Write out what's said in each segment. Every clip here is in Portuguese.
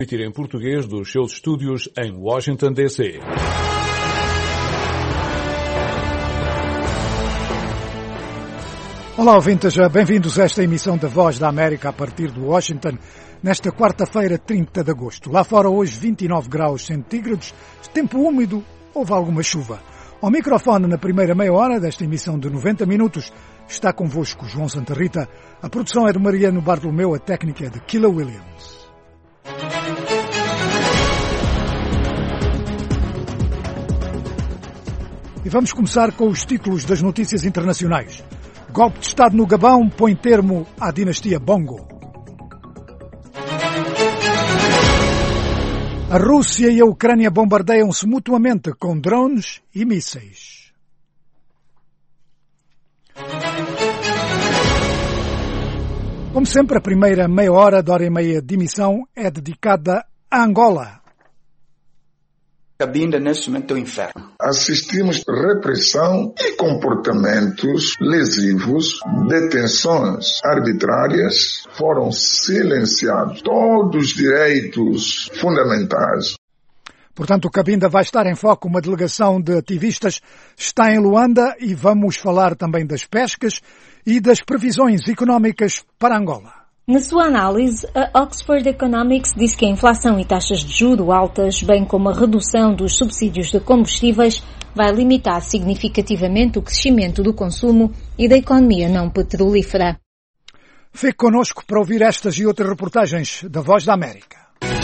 Emitir em português dos seus estúdios em Washington, D.C. Olá, ouvintes, bem-vindos a esta emissão da Voz da América a partir de Washington, nesta quarta-feira, 30 de agosto. Lá fora hoje 29 graus centígrados, tempo úmido, houve alguma chuva. Ao microfone na primeira meia hora desta emissão de 90 minutos está convosco João Santa Rita. A produção é de Mariano Bartolomeu, a técnica é de Killa Williams. E vamos começar com os títulos das notícias internacionais. Golpe de Estado no Gabão põe termo à dinastia Bongo. A Rússia e a Ucrânia bombardeiam-se mutuamente com drones e mísseis. Como sempre, a primeira meia hora da hora e meia de emissão é dedicada a Angola. Cabinda neste momento do inferno. Assistimos repressão e comportamentos lesivos, detenções arbitrárias, foram silenciados todos os direitos fundamentais. Portanto, Cabinda vai estar em foco. Uma delegação de ativistas está em Luanda e vamos falar também das pescas e das previsões económicas para Angola. Na sua análise, a Oxford Economics diz que a inflação e taxas de juros altas, bem como a redução dos subsídios de combustíveis, vai limitar significativamente o crescimento do consumo e da economia não petrolífera. Fique connosco para ouvir estas e outras reportagens da Voz da América.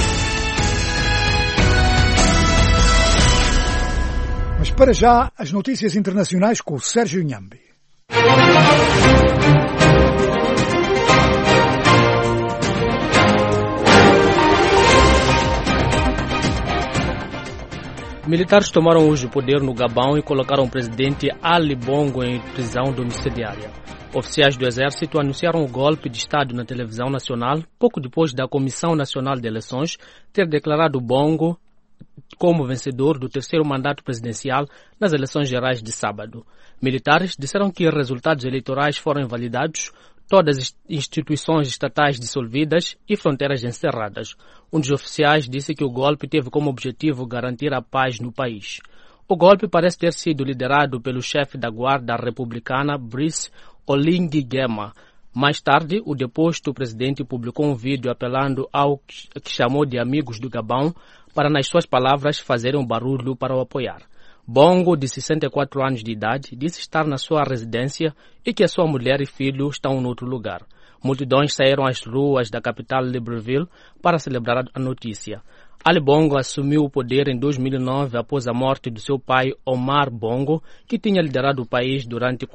Mas para já, as notícias internacionais com o Sérgio Nhambi. Militares tomaram hoje o poder no Gabão e colocaram o presidente Ali Bongo em prisão domiciliária. Oficiais do exército anunciaram o golpe de Estado na televisão nacional pouco depois da Comissão Nacional de Eleições ter declarado Bongo como vencedor do terceiro mandato presidencial nas eleições gerais de sábado. Militares disseram que os resultados eleitorais foram invalidados, todas as instituições estatais dissolvidas e fronteiras encerradas. Um dos oficiais disse que o golpe teve como objetivo garantir a paz no país. O golpe parece ter sido liderado pelo chefe da guarda republicana, Brice Oligui Nguema. Mais tarde, o deposto presidente publicou um vídeo apelando ao que chamou de amigos do Gabão para, nas suas palavras, fazerem um barulho para o apoiar. Bongo, de 64 anos de idade, disse estar na sua residência e que a sua mulher e filho estão noutro lugar. Multidões saíram às ruas da capital Libreville para celebrar a notícia. Ali Bongo assumiu o poder em 2009 após a morte do seu pai Omar Bongo, que tinha liderado o país durante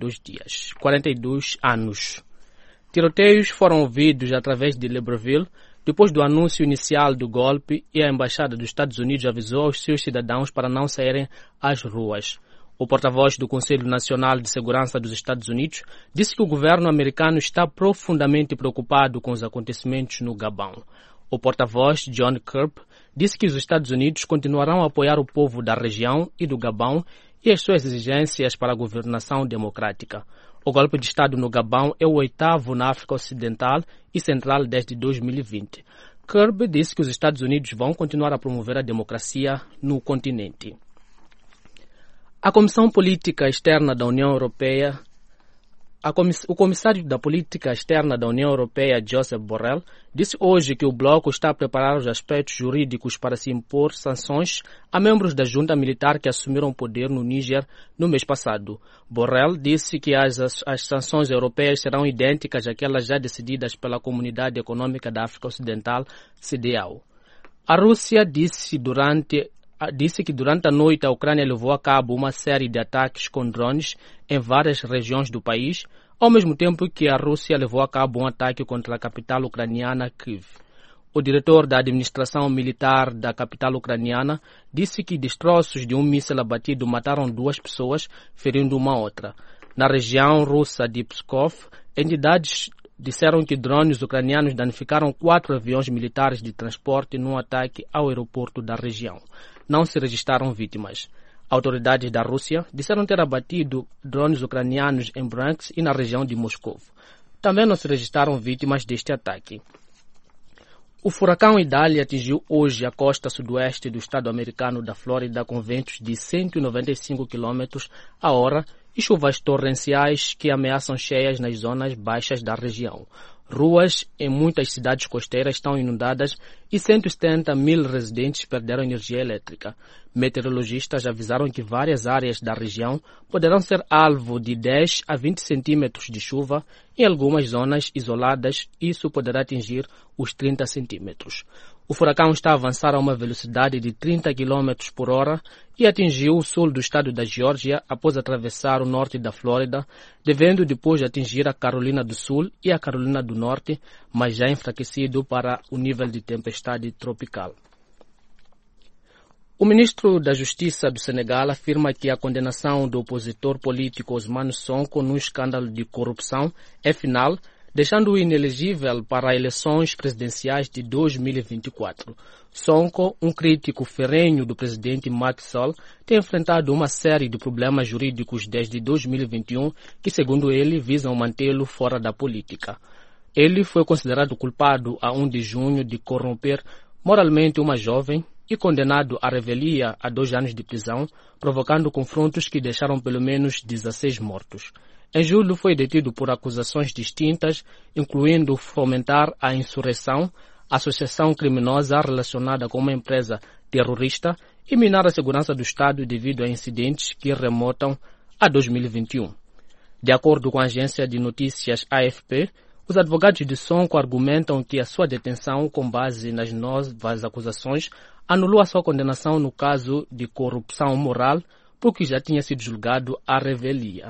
42 anos. Tiroteios foram ouvidos através de Libreville depois do anúncio inicial do golpe, e a Embaixada dos Estados Unidos avisou aos seus cidadãos para não saírem às ruas. O porta-voz do Conselho Nacional de Segurança dos Estados Unidos disse que o governo americano está profundamente preocupado com os acontecimentos no Gabão. O porta-voz, John Kirby, disse que os Estados Unidos continuarão a apoiar o povo da região e do Gabão e as suas exigências para a governação democrática. O golpe de Estado no Gabão é o 8º na África Ocidental e Central desde 2020. Kirby disse que os Estados Unidos vão continuar a promover a democracia no continente. A Comissão Política Externa da União Europeia, o comissário da Política Externa da União Europeia, Josep Borrell, disse hoje que o bloco está a preparar os aspectos jurídicos para se impor sanções a membros da junta militar que assumiram o poder no Níger no mês passado. Borrell disse que as sanções europeias serão idênticas àquelas já decididas pela Comunidade Econômica da África Ocidental, CEDEAO. A Rússia disse que durante a noite a Ucrânia levou a cabo uma série de ataques com drones em várias regiões do país, ao mesmo tempo que a Rússia levou a cabo um ataque contra a capital ucraniana, Kyiv. O diretor da administração militar da capital ucraniana disse que destroços de um míssil abatido mataram 2 pessoas, ferindo uma outra. Na região russa de Pskov, entidades disseram que drones ucranianos danificaram 4 aviões militares de transporte num ataque ao aeroporto da região. Não se registraram vítimas. Autoridades da Rússia disseram ter abatido drones ucranianos em Bryansk e na região de Moscou. Também não se registraram vítimas deste ataque. O furacão Idália atingiu hoje a costa sudoeste do estado americano da Flórida com ventos de 195 km/h e chuvas torrenciais que ameaçam cheias nas zonas baixas da região. Ruas em muitas cidades costeiras estão inundadas e 170 mil residentes perderam energia elétrica. Meteorologistas avisaram que várias áreas da região poderão ser alvo de 10 a 20 centímetros de chuva. Em algumas zonas isoladas, isso poderá atingir os 30 centímetros. O furacão está a avançar a uma velocidade de 30 km por hora e atingiu o sul do estado da Geórgia após atravessar o norte da Flórida, devendo depois atingir a Carolina do Sul e a Carolina do Norte, mas já enfraquecido para o nível de tempestade tropical. O ministro da Justiça do Senegal afirma que a condenação do opositor político Ousmane Sonko no escândalo de corrupção é final, deixando-o inelegível para eleições presidenciais de 2024. Sonko, um crítico ferrenho do presidente Macky Sall, tem enfrentado uma série de problemas jurídicos desde 2021 que, segundo ele, visam mantê-lo fora da política. Ele foi considerado culpado a 1 de junho de corromper moralmente uma jovem e condenado à revelia a 2 anos de prisão, provocando confrontos que deixaram pelo menos 16 mortos. Em julho foi detido por acusações distintas, incluindo fomentar a insurreição, associação criminosa relacionada com uma empresa terrorista e minar a segurança do Estado devido a incidentes que remontam a 2021. De acordo com a agência de notícias AFP, os advogados de Sonko argumentam que a sua detenção, com base nas novas acusações, anulou a sua condenação no caso de corrupção moral, porque já tinha sido julgado à revelia.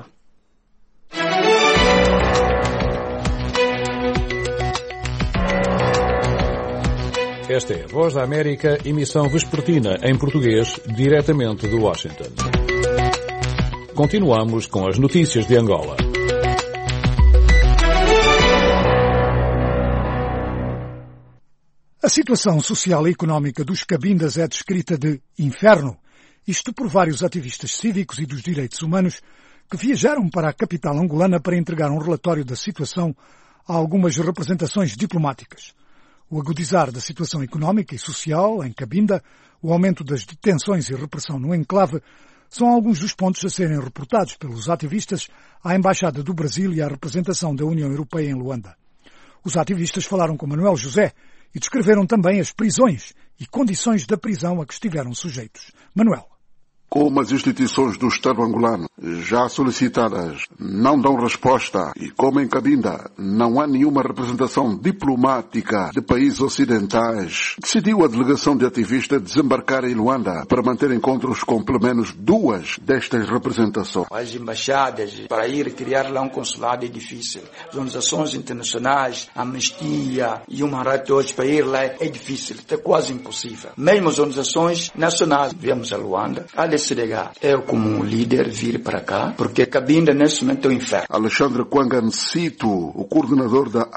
Esta é a Voz da América, emissão vespertina em português, diretamente de Washington. Continuamos com as notícias de Angola. A situação social e económica dos Cabindas é descrita de inferno, isto por vários ativistas cívicos e dos direitos humanos que viajaram para a capital angolana para entregar um relatório da situação a algumas representações diplomáticas. O agudizar da situação económica e social em Cabinda, o aumento das detenções e repressão no enclave, são alguns dos pontos a serem reportados pelos ativistas à Embaixada do Brasil e à representação da União Europeia em Luanda. Os ativistas falaram com Manuel José e descreveram também as prisões e condições da prisão a que estiveram sujeitos. Manuel. Como as instituições do Estado angolano, já solicitadas, não dão resposta e como em Cabinda não há nenhuma representação diplomática de países ocidentais, decidiu a delegação de ativistas desembarcar em Luanda para manter encontros com pelo menos 2 destas representações. As embaixadas, para ir criar lá um consulado é difícil. As organizações internacionais, Amnistia e Human Rights Watch, para ir lá é difícil, é quase impossível. Mesmo as organizações nacionais, viemos a Luanda, eu como líder vir para cá, porque Cabinda nesse momento é o inferno. Alexandre Kwangansito, o coordenador da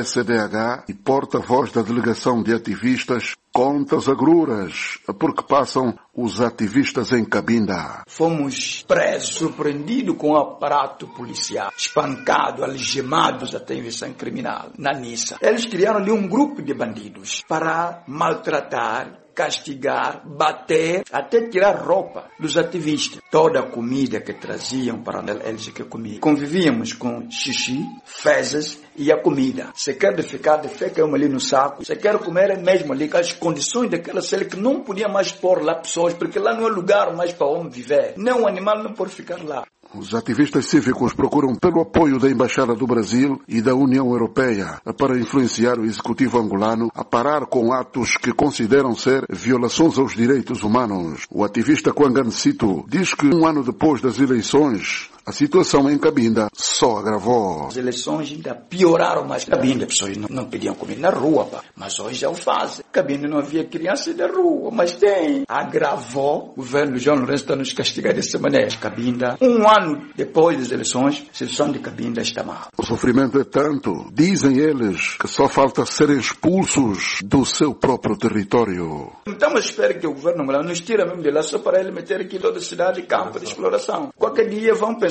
ADCDH e porta-voz da delegação de ativistas, conta as agruras porque passam os ativistas em Cabinda. Fomos presos, surpreendidos com o aparato policial, espancados, algemados até investigação criminal, na Nissa. Eles criaram ali um grupo de bandidos para maltratar, castigar, bater, até tirar roupa dos ativistas. Toda a comida que traziam para eles que comiam. Convivíamos com xixi, fezes e a comida. Se quer ficar de fé, que ali no saco. Se quer comer, é mesmo ali, com as condições daquela cela que não podia mais pôr lá pessoas, porque lá não é lugar mais para homem viver. Nem um animal não pode ficar lá. Os ativistas cívicos procuram pelo apoio da Embaixada do Brasil e da União Europeia para influenciar o executivo angolano a parar com atos que consideram ser violações aos direitos humanos. O ativista Kwangansito diz que 1 ano depois das eleições, a situação em Cabinda só agravou. As eleições ainda pioraram mais. Cabinda, as pessoas não podiam comer na rua, pá. Mas hoje já o fazem. Cabinda não havia criança da rua, mas tem. Agravou. O governo João Lourenço está nos castigar dessa maneira. Cabinda, 1 ano depois das eleições, a situação de Cabinda está mal. O sofrimento é tanto, dizem eles, que só falta serem expulsos do seu próprio território. Então eu espero que o governo angolano nos tire mesmo de lá só para ele meter aqui toda a cidade de campo de exploração. Qualquer dia vão pensar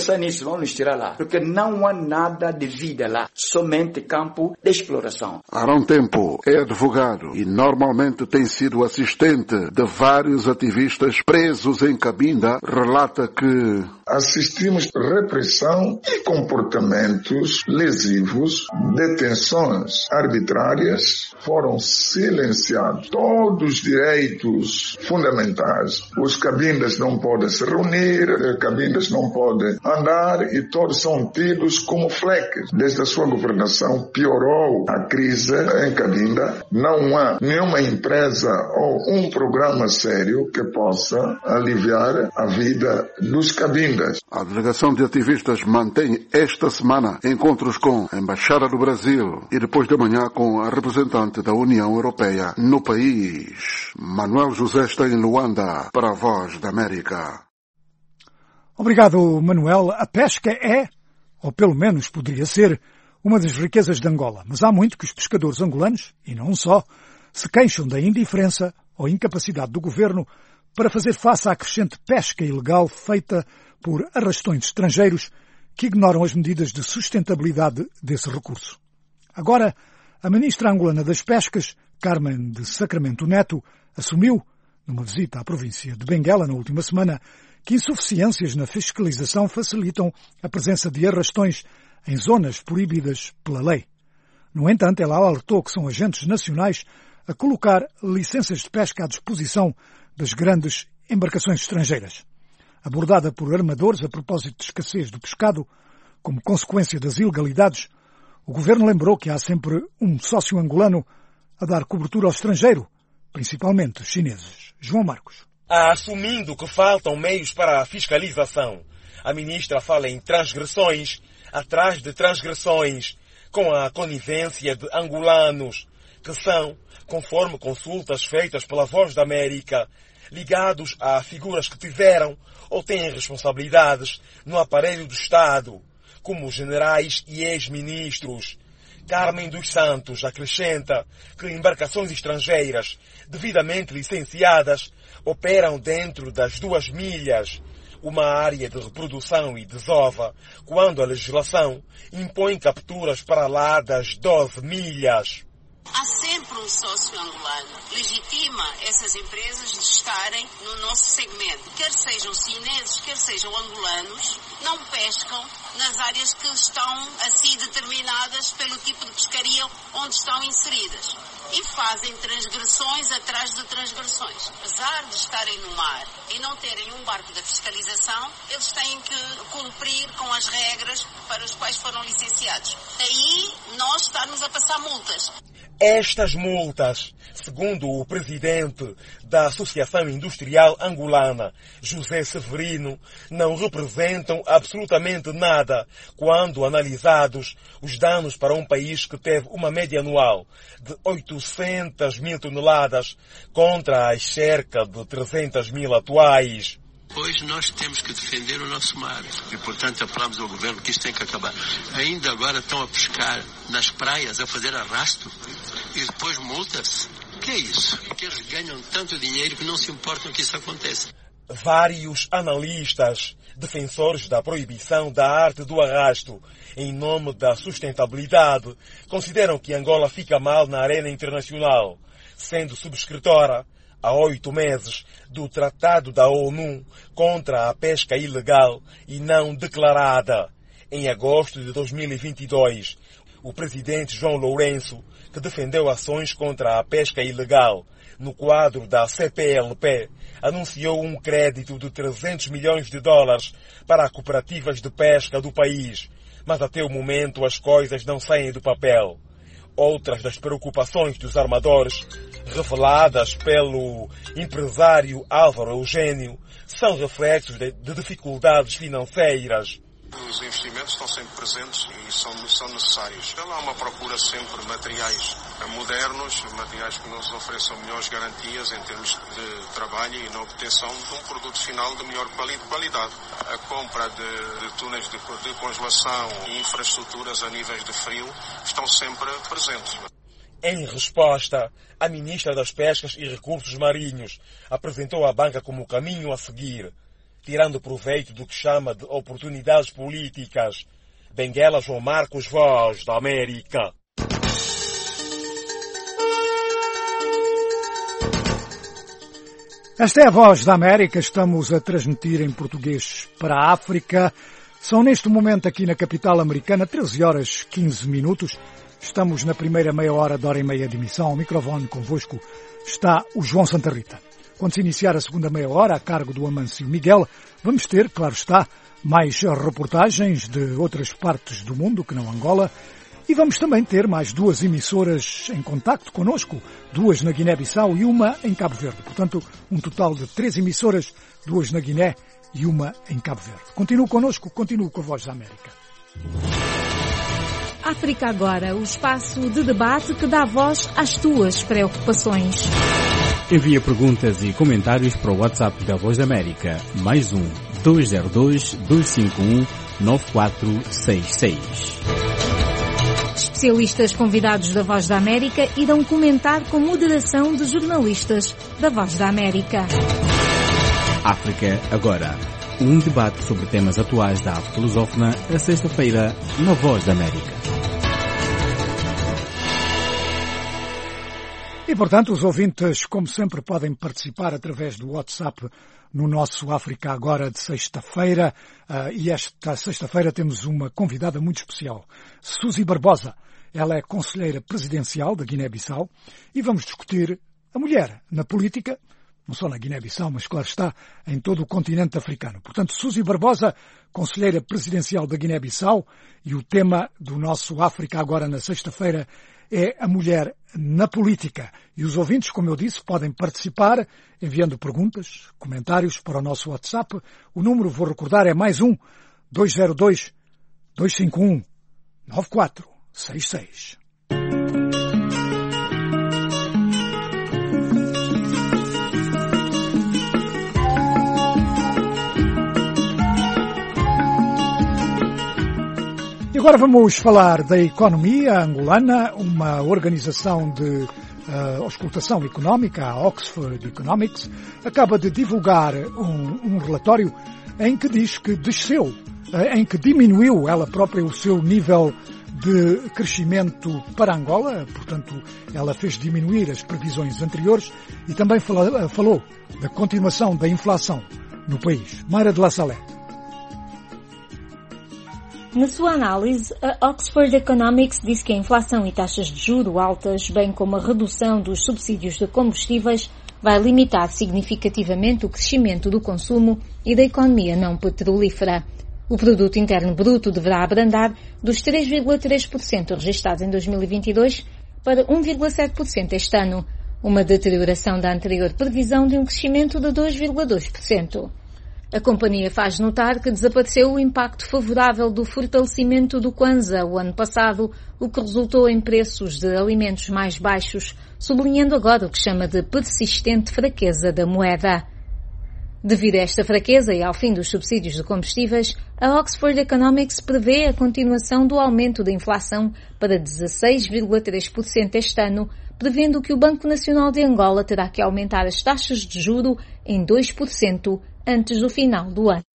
pensar nisso, vamos nos tirar lá. Porque não há nada de vida lá, somente campo de exploração. Arão Tempo é advogado e normalmente tem sido assistente de vários ativistas presos em Cabinda. Relata que assistimos repressão e comportamentos lesivos, detenções arbitrárias, foram silenciados todos os direitos fundamentais. Os cabindas não podem se reunir, cabindas não podem andar e todos são tidos como fleques. Desde a sua governação piorou a crise em Cabinda. Não há nenhuma empresa ou um programa sério que possa aliviar a vida dos cabindas. A delegação de ativistas mantém esta semana encontros com a Embaixada do Brasil e depois de manhã com a representante da União Europeia no país. Manuel José está em Luanda para a Voz da América. Obrigado, Manuel. A pesca é, ou pelo menos poderia ser, uma das riquezas de Angola. Mas há muito que os pescadores angolanos, e não só, se queixam da indiferença ou incapacidade do governo para fazer face à crescente pesca ilegal feita por arrastões estrangeiros que ignoram as medidas de sustentabilidade desse recurso. Agora, a ministra angolana das Pescas, Carmen de Sacramento Neto, assumiu, numa visita à província de Benguela na última semana, que insuficiências na fiscalização facilitam a presença de arrastões em zonas proibidas pela lei. No entanto, ela alertou que são agentes nacionais a colocar licenças de pesca à disposição das grandes embarcações estrangeiras. Abordada por armadores a propósito de escassez do pescado, como consequência das ilegalidades, o governo lembrou que há sempre um sócio angolano a dar cobertura ao estrangeiro, principalmente os chineses. João Marcos. Assumindo que faltam meios para a fiscalização, a ministra fala em transgressões atrás de transgressões, com a conivência de angolanos, que são, conforme consultas feitas pela Voz da América, ligados a figuras que tiveram ou têm responsabilidades no aparelho do Estado, como generais e ex-ministros. Carmen dos Santos acrescenta que embarcações estrangeiras devidamente licenciadas operam dentro das 2 milhas, uma área de reprodução e desova, quando a legislação impõe capturas para lá das 12 milhas. Há sempre um sócio angolano. Legitima essas empresas de estarem no nosso segmento. Quer sejam chineses, quer sejam angolanos, não pescam nas áreas que estão assim determinadas pelo tipo de pescaria onde estão inseridas. E fazem transgressões atrás de transgressões. Apesar de estarem no mar e não terem um barco de fiscalização, eles têm que cumprir com as regras para as quais foram licenciados. Daí nós estamos a passar multas. Estas multas, segundo o presidente da Associação Industrial Angolana, José Severino, não representam absolutamente nada quando analisados os danos para um país que teve uma média anual de 800 mil toneladas contra as cerca de 300 mil atuais. Hoje nós temos que defender o nosso mar e, portanto, apelamos ao governo que isto tem que acabar. Ainda agora estão a pescar nas praias, a fazer arrasto e depois multas. O que é isso? Porque eles ganham tanto dinheiro que não se importam que isso aconteça. Vários analistas, defensores da proibição da arte do arrasto em nome da sustentabilidade, consideram que Angola fica mal na arena internacional, sendo subscritora há 8 meses do Tratado da ONU contra a pesca ilegal e não declarada. Em agosto de 2022, o presidente João Lourenço, que defendeu ações contra a pesca ilegal no quadro da CPLP, anunciou um crédito de 300 milhões de dólares para cooperativas de pesca do país, mas até o momento as coisas não saem do papel. Outras das preocupações dos armadores, reveladas pelo empresário Álvaro Eugênio, são reflexos de dificuldades financeiras. Os investimentos estão sempre presentes e são necessários. Há uma procura sempre de materiais modernos, materiais que nos ofereçam melhores garantias em termos de trabalho e na obtenção de um produto final de melhor qualidade. A compra de túneis de congelação e infraestruturas a níveis de frio estão sempre presentes. Em resposta, a ministra das Pescas e Recursos Marinhos apresentou a banca como o caminho a seguir. tirando proveito do que chama de oportunidades políticas. Benguela João Marcos, Voz da América. Esta é a Voz da América, estamos a transmitir em português para a África. São neste momento aqui na capital americana 13 horas 15 minutos. Estamos na primeira meia hora de hora e meia de emissão. Ao microfone convosco está o João Santa Rita. Quando se iniciar a segunda meia hora, a cargo do Amâncio Miguel, vamos ter, claro está, mais reportagens de outras partes do mundo que não Angola. E vamos também ter mais 2 emissoras em contacto connosco, 2 na Guiné-Bissau e uma em Cabo Verde. Portanto, um total de 3 emissoras, 2 na Guiné e uma em Cabo Verde. Continue connosco, continue com a Voz da América. África Agora, o espaço de debate que dá voz às tuas preocupações. Envia perguntas e comentários para o WhatsApp da Voz da América, +1 202 251 9466. Especialistas convidados da Voz da América irão comentar com moderação de jornalistas da Voz da América. África Agora, um debate sobre temas atuais da África lusófona, a sexta-feira, na Voz da América. E, portanto, os ouvintes, como sempre, podem participar através do WhatsApp no nosso África Agora de sexta-feira. E esta sexta-feira temos uma convidada muito especial, Suzy Barbosa. Ela é conselheira presidencial da Guiné-Bissau e vamos discutir a mulher na política, não só na Guiné-Bissau, mas, claro está, em todo o continente africano. Portanto, Suzy Barbosa, conselheira presidencial da Guiné-Bissau, e o tema do nosso África Agora na sexta-feira é a mulher na política. E os ouvintes, como eu disse, podem participar enviando perguntas, comentários para o nosso WhatsApp. O número, vou recordar, é +1 202 251 9466. E agora vamos falar da economia angolana. Uma organização de auscultação económica, a Oxford Economics, acaba de divulgar um relatório em que diz que desceu, em que diminuiu ela própria o seu nível de crescimento para Angola. Portanto, ela fez diminuir as previsões anteriores e também falou da continuação da inflação no país. Mayra de La Salette. Na sua análise, a Oxford Economics diz que a inflação e taxas de juro altas, bem como a redução dos subsídios de combustíveis, vai limitar significativamente o crescimento do consumo e da economia não petrolífera. O produto interno bruto deverá abrandar dos 3,3% registrados em 2022 para 1,7% este ano, uma deterioração da anterior previsão de um crescimento de 2,2%. A companhia faz notar que desapareceu o impacto favorável do fortalecimento do Kwanza o ano passado, o que resultou em preços de alimentos mais baixos, sublinhando agora o que chama de persistente fraqueza da moeda. Devido a esta fraqueza e ao fim dos subsídios de combustíveis, a Oxford Economics prevê a continuação do aumento da inflação para 16,3% este ano, prevendo que o Banco Nacional de Angola terá que aumentar as taxas de juro em 2% antes do final do ano.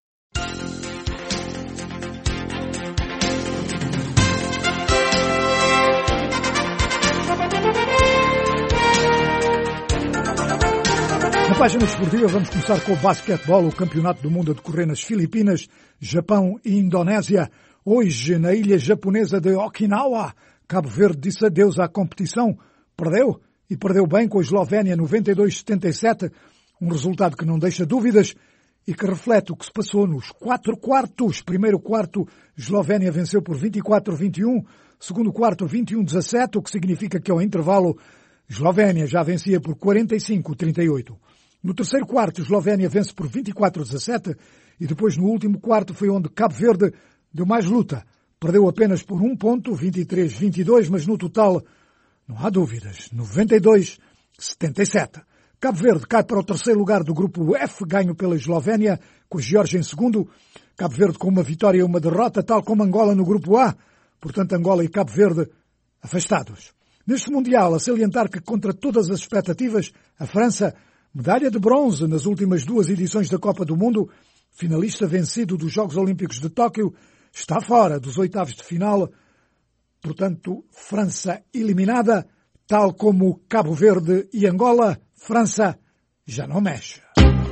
Na página esportiva vamos começar com o basquetebol, o campeonato do mundo a decorrer nas Filipinas, Japão e Indonésia. Hoje, na ilha japonesa de Okinawa, Cabo Verde disse adeus à competição. Perdeu, e perdeu bem com a Eslovénia 92-77, um resultado que não deixa dúvidas e que reflete o que se passou nos 4 quartos. Primeiro quarto, Eslovénia venceu por 24-21, segundo quarto 21-17, o que significa que ao intervalo Eslovénia já vencia por 45-38. No terceiro quarto, Eslovénia vence por 24-17 e depois no último quarto foi onde Cabo Verde deu mais luta. Perdeu apenas por 1 ponto, 23-22, mas no total não há dúvidas, 92-77. Cabo Verde cai para o terceiro lugar do grupo F, ganho pela Eslovénia, com a Geórgia em segundo. Cabo Verde com uma vitória e uma derrota, tal como Angola no grupo A. Portanto, Angola e Cabo Verde afastados. Neste Mundial, a salientar que, contra todas as expectativas, a França, medalha de bronze nas últimas 2 edições da Copa do Mundo, finalista vencido dos Jogos Olímpicos de Tóquio, está fora dos oitavos de final. Portanto, França eliminada, tal como Cabo Verde e Angola, França já não mexe.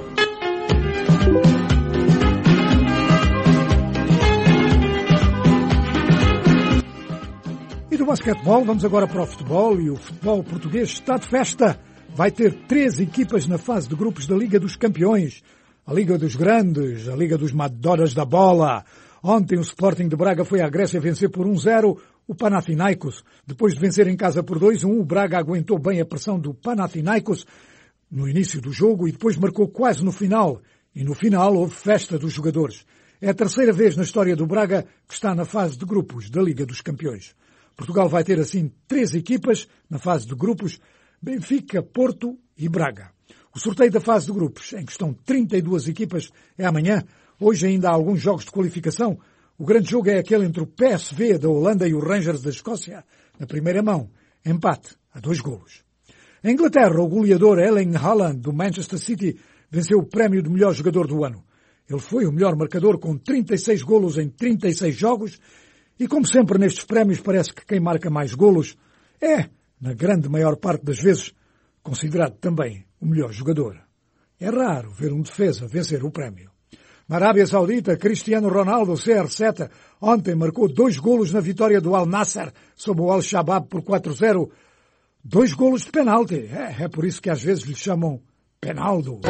E do basquetebol, vamos agora para o futebol, e o futebol português está de festa. Vai ter 3 equipas na fase de grupos da Liga dos Campeões. A Liga dos Grandes, a Liga dos Madoras da Bola. Ontem o Sporting de Braga foi à Grécia vencer por 1-0 o Panathinaikos. Depois de vencer em casa por 2-1, o Braga aguentou bem a pressão do Panathinaikos no início do jogo e depois marcou quase no final. E no final houve festa dos jogadores. É a terceira vez na história do Braga que está na fase de grupos da Liga dos Campeões. Portugal vai ter assim 3 equipas na fase de grupos: Benfica, Porto e Braga. O sorteio da fase de grupos, em que estão 32 equipas, é amanhã. Hoje ainda há alguns jogos de qualificação. O grande jogo é aquele entre o PSV da Holanda e o Rangers da Escócia. Na primeira mão, empate a 2 golos. Em Inglaterra, o goleador Erling Haaland, do Manchester City, venceu o prémio de melhor jogador do ano. Ele foi o melhor marcador com 36 golos em 36 jogos. E como sempre nestes prémios, parece que quem marca mais golos é, na grande maior parte das vezes, considerado também o melhor jogador. É raro ver um defesa vencer o prémio. Na Arábia Saudita, Cristiano Ronaldo, CR7, ontem marcou 2 golos na vitória do Al Nassr sobre o Al-Shabaab por 4-0. 2 golos de penalti. É por isso que às vezes lhe chamam Penaldo.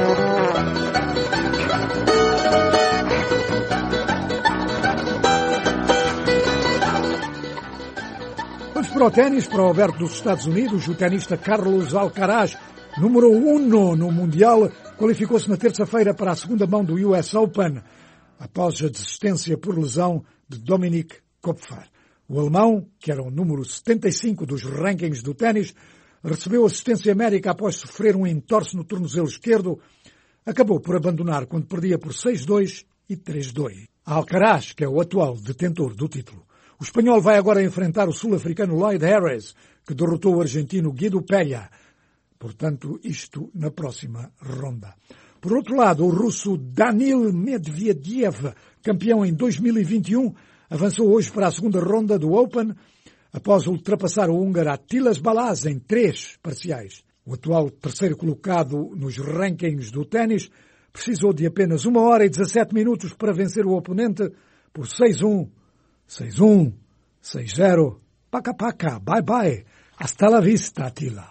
Vamos para o ténis, para o Aberto dos Estados Unidos. O tenista Carlos Alcaraz, número 1 no Mundial, qualificou-se na terça-feira para a segunda mão do US Open, após a desistência por lesão de Dominik Kopfer. O alemão, que era o número 75 dos rankings do ténis, recebeu assistência médica após sofrer um entorse no tornozelo esquerdo. Acabou por abandonar quando perdia por 6-2 e 3-2. Alcaraz, que é o atual detentor do título. O espanhol vai agora enfrentar o sul-africano Lloyd Harris, que derrotou o argentino Guido Pella. Portanto, isto na próxima ronda. Por outro lado, o russo Danil Medvedev, campeão em 2021, avançou hoje para a segunda ronda do Open, após ultrapassar o húngaro Attilas Balázs em 3 parciais. O atual terceiro colocado nos rankings do ténis precisou de apenas 1 hora e 17 minutos para vencer o oponente por 6-1, 6-1, 6-0. Paca, paca, bye bye. Hasta la vista, Attila.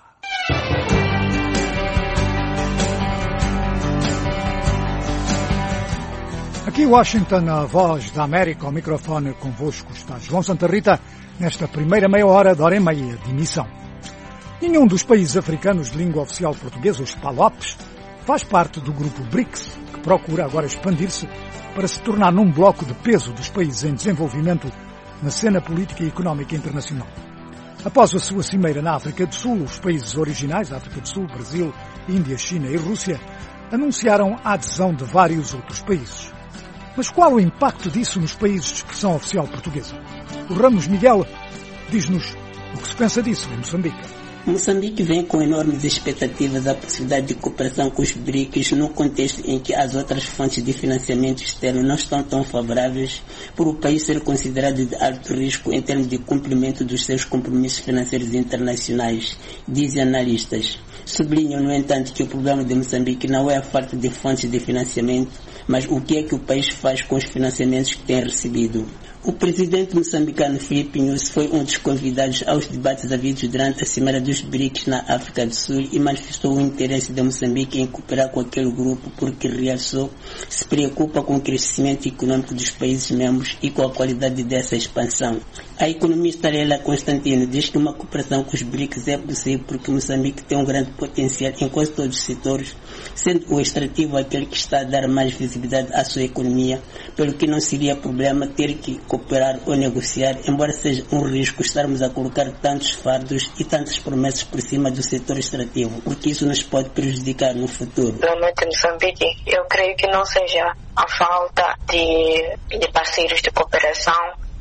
Aqui Washington, a voz da América, ao microfone convosco está João Santa Rita, nesta primeira meia hora de hora e meia de emissão. Nenhum dos países africanos de língua oficial portuguesa, os PALOPs, faz parte do grupo BRICS, que procura agora expandir-se para se tornar num bloco de peso dos países em desenvolvimento na cena política e económica internacional. Após a sua cimeira na África do Sul, os países originais, África do Sul, Brasil, Índia, China e Rússia, anunciaram a adesão de vários outros países. Mas qual o impacto disso nos países de expressão oficial portuguesa? O Ramos Miguel diz-nos o que se pensa disso em Moçambique. Moçambique vem com enormes expectativas da possibilidade de cooperação com os BRICS no contexto em que as outras fontes de financiamento externo não estão tão favoráveis, por o país ser considerado de alto risco em termos de cumprimento dos seus compromissos financeiros internacionais, dizem analistas. Sublinham, no entanto, que o problema de Moçambique não é a falta de fontes de financiamento, mas o que é que o país faz com os financiamentos que tem recebido. O presidente moçambicano Filipe Nyusi foi um dos convidados aos debates havidos durante a Cimeira dos BRICS na África do Sul e manifestou o interesse de Moçambique em cooperar com aquele grupo porque realçou se preocupa com o crescimento econômico dos países membros e com a qualidade dessa expansão. A economista Leila Constantino diz que uma cooperação com os BRICS é possível porque Moçambique tem um grande potencial em quase todos os setores, sendo o extrativo aquele que está a dar mais visibilidade à sua economia, pelo que não seria problema ter que cooperar ou negociar, embora seja um risco estarmos a colocar tantos fardos e tantas promessas por cima do setor extrativo, porque isso nos pode prejudicar no futuro. Realmente, Moçambique, eu creio que não seja a falta de parceiros de cooperação,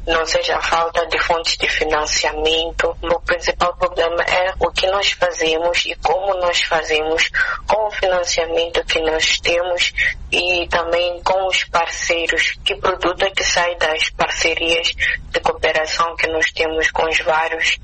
não seja a falta de fontes de financiamento. O principal problema é o que nós fazemos e como nós fazemos com o financiamento que nós temos e também com os parceiros, que produto é que sai das parcerias de cooperação que nós temos com os vários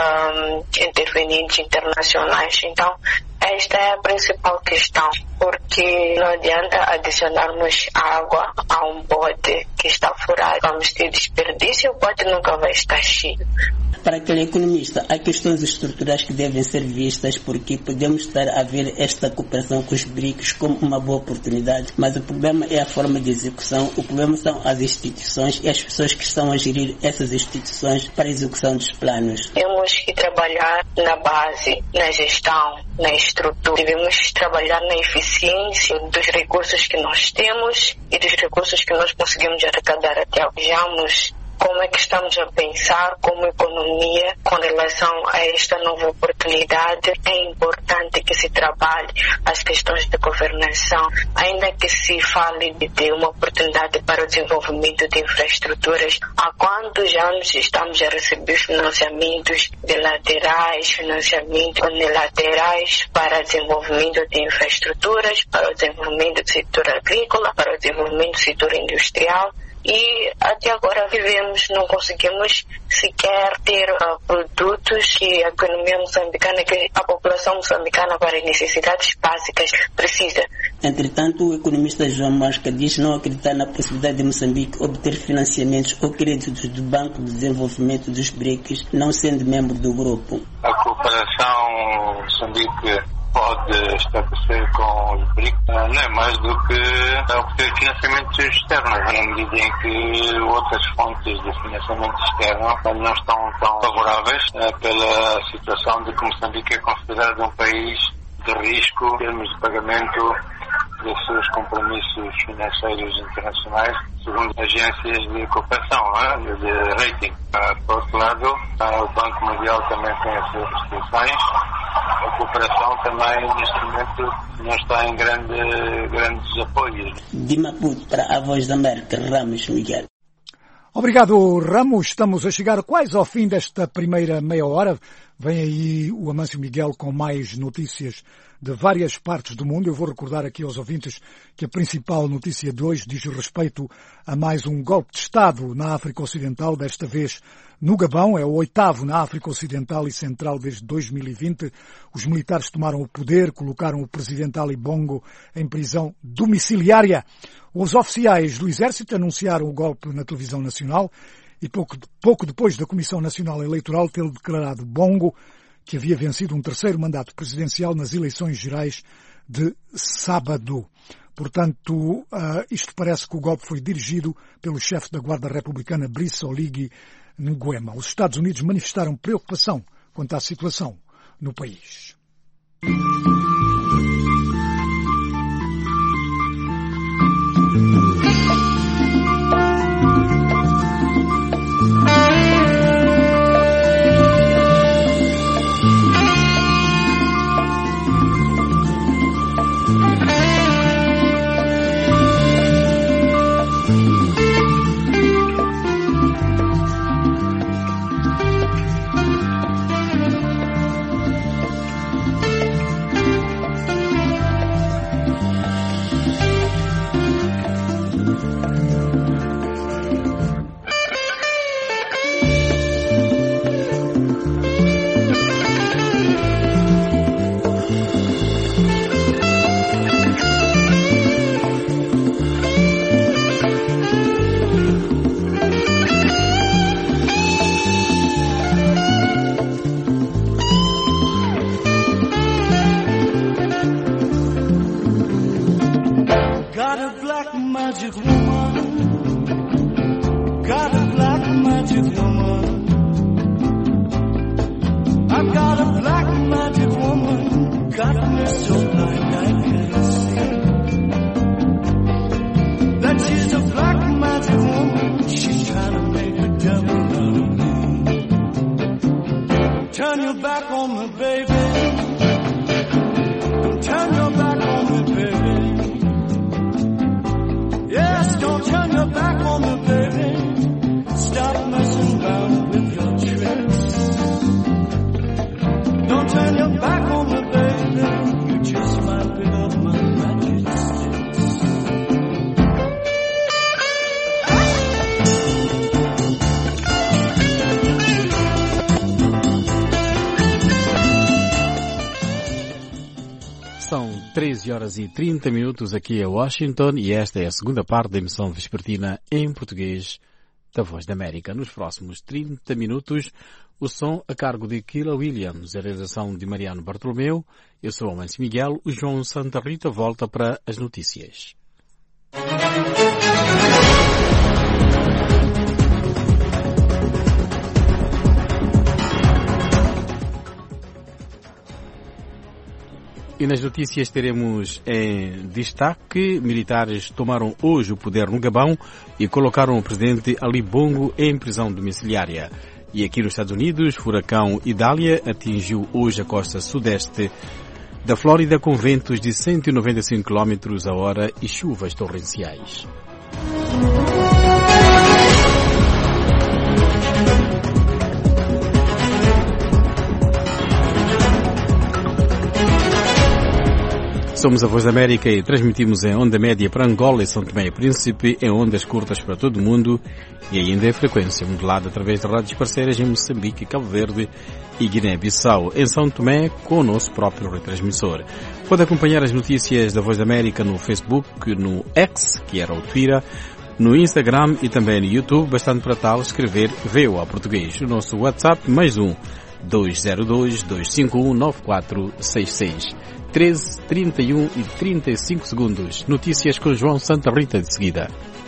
intervenientes internacionais. Então, esta é a principal questão, porque não adianta adicionarmos água a um bote que está furado. Vamos ter desperdício, o bote nunca vai estar cheio. Para aquele economista, há questões estruturais que devem ser vistas, porque podemos estar a ver esta cooperação com os BRICS como uma boa oportunidade, mas o problema é a forma de execução, o problema são as instituições e as pessoas que estão a gerir essas instituições para a execução dos planos. Temos que trabalhar na base, na gestão, na estrutura. Devemos trabalhar na eficiência dos recursos que nós temos e dos recursos que nós conseguimos arrecadar até hoje. Vejamos como é que estamos a pensar como economia com relação a esta nova oportunidade. É importante que se trabalhe as questões de governação, ainda que se fale de uma oportunidade para o desenvolvimento de infraestruturas. Há quantos anos estamos a receber financiamentos bilaterais, financiamentos unilaterais para o desenvolvimento de infraestruturas, para o desenvolvimento do setor agrícola, para o desenvolvimento do setor industrial. E até agora não conseguimos sequer ter produtos que a economia moçambicana, que a população moçambicana para necessidades básicas precisa. Entretanto, o economista João Masca diz não acreditar na possibilidade de Moçambique obter financiamentos ou créditos do Banco de Desenvolvimento dos BRICS, não sendo membro do grupo. A cooperação Moçambique pode estabelecer com os BRICS não é mais do que obter financiamentos externos, na medida em que outras fontes de financiamento externo não estão tão favoráveis pela situação de que Moçambique é considerado um país de risco em termos de pagamento dos seus compromissos financeiros internacionais, segundo agências de cooperação, de rating. Por outro lado, o Banco Mundial também tem as suas restrições. A cooperação também, neste momento, não está em grandes apoios. De Maputo para a Voz da América, Ramos Miguel. Obrigado, Ramos. Estamos a chegar quase ao fim desta primeira meia hora. Vem aí o Amâncio Miguel com mais notícias de várias partes do mundo. Eu vou recordar aqui aos ouvintes que a principal notícia de hoje diz respeito a mais um golpe de Estado na África Ocidental, desta vez no Gabão. É o 8º na África Ocidental e Central desde 2020. Os militares tomaram o poder, colocaram o presidente Ali Bongo em prisão domiciliária. Os oficiais do Exército anunciaram o golpe na televisão nacional e pouco depois da Comissão Nacional Eleitoral ter declarado Bongo que havia vencido um terceiro mandato presidencial nas eleições gerais de sábado. Portanto, isto parece que o golpe foi dirigido pelo chefe da Guarda Republicana, Brice Oligui Nguema. Os Estados Unidos manifestaram preocupação quanto à situação no país. Stop 13h30 aqui em Washington e esta é a segunda parte da emissão vespertina em português da Voz da América. Nos próximos 30 minutos, o som a cargo de Kila Williams, a realização de Mariano Bartolomeu. Eu sou o Amancio Miguel. O João Santa Rita volta para as notícias. E nas notícias teremos em destaque: militares tomaram hoje o poder no Gabão e colocaram o presidente Ali Bongo em prisão domiciliária. E aqui nos Estados Unidos, furacão Idália atingiu hoje a costa sudeste da Flórida com ventos de 195 km a hora e chuvas torrenciais. Somos a Voz da América e transmitimos em onda média para Angola e São Tomé e Príncipe, em ondas curtas para todo o mundo e ainda em frequência modulada através de rádios parceiras em Moçambique, Cabo Verde e Guiné-Bissau. Em São Tomé, com o nosso próprio retransmissor. Pode acompanhar as notícias da Voz da América no Facebook, no X, que era o Twitter, no Instagram e também no YouTube, bastante para tal escrever VOA Português. O nosso WhatsApp, mais 202-251-9466. 13, 31 e 35 segundos. Notícias com João Santa Rita de seguida.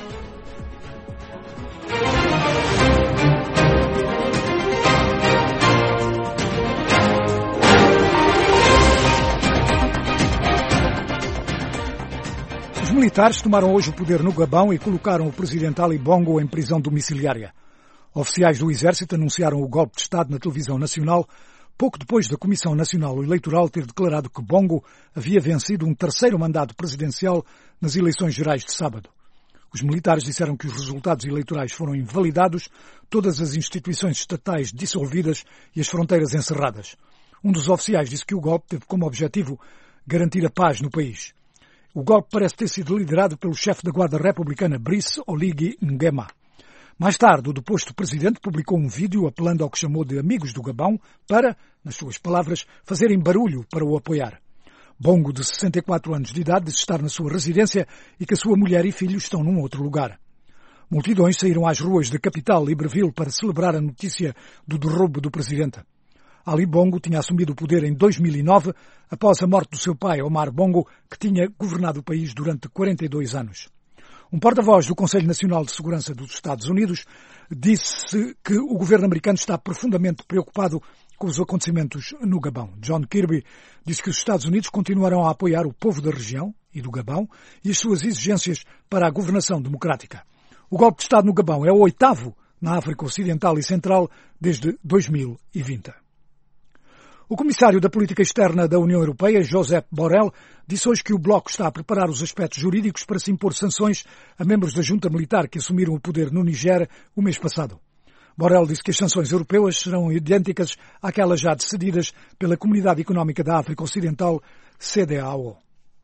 Os militares tomaram hoje o poder no Gabão e colocaram o presidente Ali Bongo em prisão domiciliária. Oficiais do Exército anunciaram o golpe de Estado na televisão nacional pouco depois da Comissão Nacional Eleitoral ter declarado que Bongo havia vencido um terceiro mandato presidencial nas eleições gerais de sábado. Os militares disseram que os resultados eleitorais foram invalidados, todas as instituições estatais dissolvidas e as fronteiras encerradas. Um dos oficiais disse que o golpe teve como objetivo garantir a paz no país. O golpe parece ter sido liderado pelo chefe da Guarda Republicana Brice Oligui Nguema. Mais tarde, o deposto presidente publicou um vídeo apelando ao que chamou de amigos do Gabão para, nas suas palavras, fazerem barulho para o apoiar. Bongo, de 64 anos de idade, diz estar na sua residência e que a sua mulher e filhos estão num outro lugar. Multidões saíram às ruas da capital, Libreville, para celebrar a notícia do derrubo do presidente. Ali Bongo tinha assumido o poder em 2009, após a morte do seu pai, Omar Bongo, que tinha governado o país durante 42 anos. Um porta-voz do Conselho Nacional de Segurança dos Estados Unidos disse que o governo americano está profundamente preocupado com os acontecimentos no Gabão. John Kirby disse que os Estados Unidos continuarão a apoiar o povo da região e do Gabão e as suas exigências para a governação democrática. O golpe de Estado no Gabão é o 8º na África Ocidental e Central desde 2020. O comissário da Política Externa da União Europeia, Josep Borrell, disse hoje que o Bloco está a preparar os aspectos jurídicos para se impor sanções a membros da junta militar que assumiram o poder no Niger o mês passado. Borrell disse que as sanções europeias serão idênticas àquelas já decididas pela Comunidade Económica da África Ocidental, CEDEAO.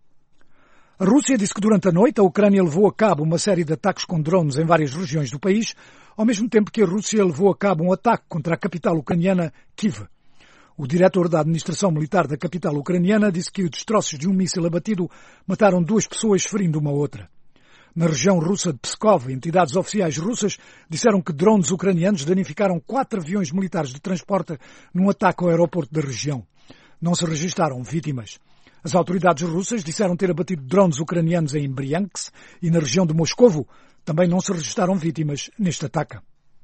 A Rússia disse que durante a noite a Ucrânia levou a cabo uma série de ataques com drones em várias regiões do país, ao mesmo tempo que a Rússia levou a cabo um ataque contra a capital ucraniana, Kiev. O diretor da administração militar da capital ucraniana disse que os destroços de um míssil abatido mataram 2 pessoas, ferindo uma outra. Na região russa de Pskov, entidades oficiais russas disseram que drones ucranianos danificaram 4 aviões militares de transporte num ataque ao aeroporto da região. Não se registaram vítimas. As autoridades russas disseram ter abatido drones ucranianos em Bryansk e na região de Moscovo. Também não se registaram vítimas neste ataque.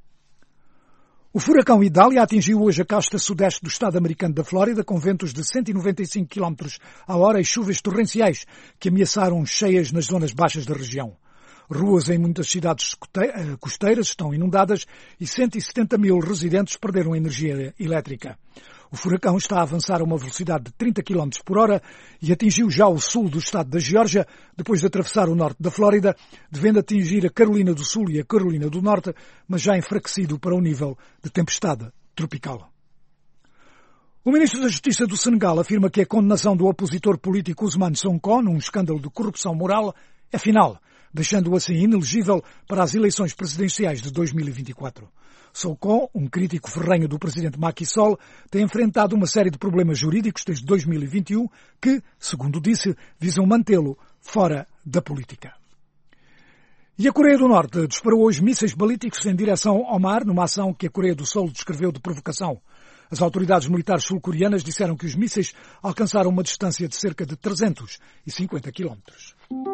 O furacão Idália atingiu hoje a costa sudeste do estado americano da Flórida com ventos de 195 km a hora e chuvas torrenciais que ameaçaram cheias nas zonas baixas da região. Ruas em muitas cidades costeiras estão inundadas e 170 mil residentes perderam energia elétrica. O furacão está a avançar a uma velocidade de 30 km por hora e atingiu já o sul do estado da Geórgia, depois de atravessar o norte da Flórida, devendo atingir a Carolina do Sul e a Carolina do Norte, mas já enfraquecido para o nível de tempestade tropical. O ministro da Justiça do Senegal afirma que a condenação do opositor político Ousmane Sonko num escândalo de corrupção moral é final, deixando-o assim inelegível para as eleições presidenciais de 2024. Soucon, um crítico ferrenho do presidente Macky Sall, tem enfrentado uma série de problemas jurídicos desde 2021 que, segundo disse, visam mantê-lo fora da política. E a Coreia do Norte disparou hoje mísseis balísticos em direção ao mar, numa ação que a Coreia do Sul descreveu de provocação. As autoridades militares sul-coreanas disseram que os mísseis alcançaram uma distância de cerca de 350 quilómetros.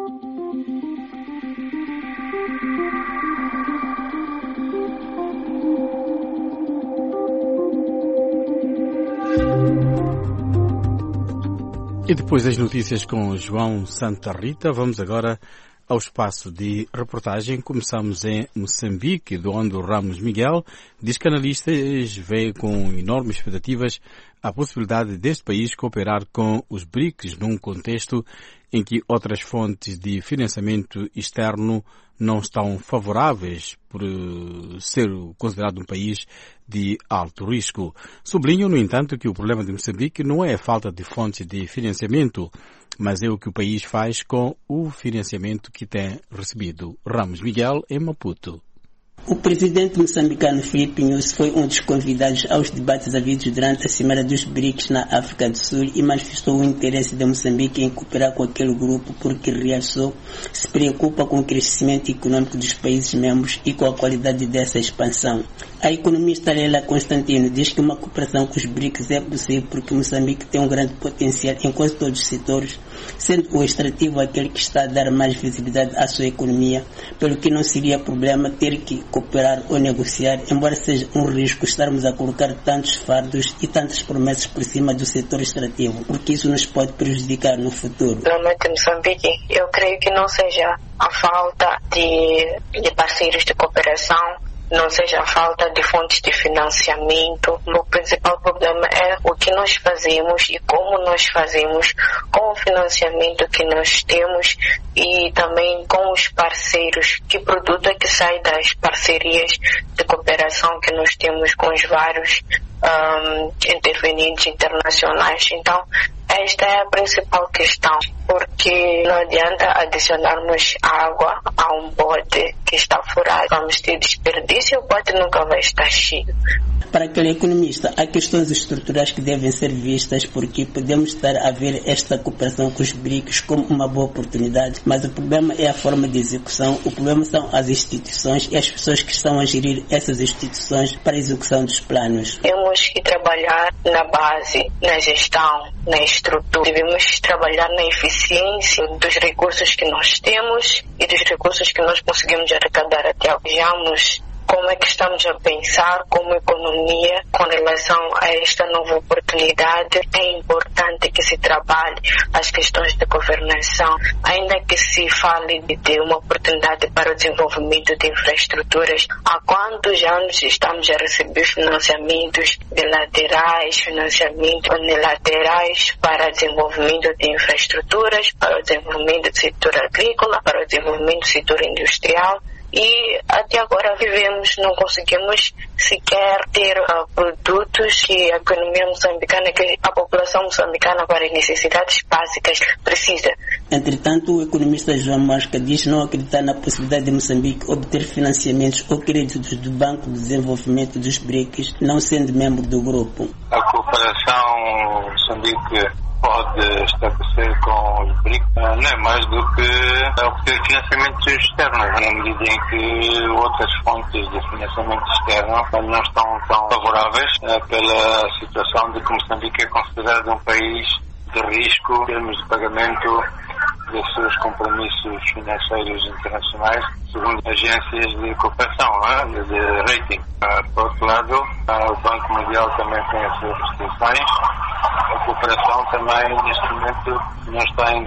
E depois das notícias com João Santa Rita, vamos agora ao espaço de reportagem. Começamos em Moçambique, de onde o Ramos Miguel diz que analistas vê com enormes expectativas a possibilidade deste país cooperar com os BRICS num contexto em que outras fontes de financiamento externo não estão favoráveis por ser considerado um país de alto risco. Sublinham, no entanto, que o problema de Moçambique não é a falta de fontes de financiamento, mas é o que o país faz com o financiamento que tem recebido. Ramos Miguel, em Maputo. O presidente moçambicano Filipe Nyusi foi um dos convidados aos debates havidos durante a Cimeira dos BRICS na África do Sul e manifestou o interesse de Moçambique em cooperar com aquele grupo porque realçou se preocupa com o crescimento econômico dos países membros e com a qualidade dessa expansão. A economista Leila Constantino diz que uma cooperação com os BRICS é possível porque Moçambique tem um grande potencial em quase todos os setores, sendo o extrativo aquele que está a dar mais visibilidade à sua economia, pelo que não seria problema ter que cooperar ou negociar, embora seja um risco estarmos a colocar tantos fardos e tantas promessas por cima do setor extrativo, porque isso nos pode prejudicar no futuro. Realmente, Moçambique, eu creio que não seja a falta de parceiros de cooperação, não seja a falta de fontes de financiamento. O principal problema é o que nós fazemos e como nós fazemos com o financiamento que nós temos e também com os parceiros, que produto é que sai das parcerias de cooperação que nós temos com os vários intervenientes internacionais. Então, esta é a principal questão, porque não adianta adicionarmos água a um bote que está furado. Vamos ter desperdício, o bote nunca vai estar cheio. Para aquele economista, há questões estruturais que devem ser vistas, porque podemos estar a ver esta cooperação com os BRICS como uma boa oportunidade, mas o problema é a forma de execução, o problema são as instituições e as pessoas que estão a gerir essas instituições para a execução dos planos. Temos que trabalhar na base, na gestão, na estrutura. Devemos trabalhar na eficiência dos recursos que nós temos e dos recursos que nós conseguimos arrecadar até agora. Vejamos como é que estamos a pensar como economia com relação a esta nova oportunidade. É importante que se trabalhe as questões de governação, ainda que se fale de uma oportunidade para o desenvolvimento de infraestruturas. Há quantos anos estamos a receber financiamentos bilaterais, financiamentos unilaterais para o desenvolvimento de infraestruturas, para o desenvolvimento do setor agrícola, para o desenvolvimento do setor industrial. E até agora vivemos, não conseguimos sequer ter produtos que a economia moçambicana, que a população moçambicana para necessidades básicas precisa. Entretanto, o economista João Masca diz não acreditar na possibilidade de Moçambique obter financiamentos ou créditos do Banco de Desenvolvimento dos BRICS, não sendo membro do grupo. A cooperação Moçambique pode estabelecer com os BRICS não é mais do que obter financiamentos externos, na medida em que outras fontes de financiamento externo não estão tão favoráveis pela situação de que Moçambique é considerado um país de risco em termos de pagamento dos seus compromissos financeiros internacionais, segundo agências de cooperação, de rating. Por outro lado, o Banco Mundial também tem as suas restrições. A cooperação também, neste momento, não está em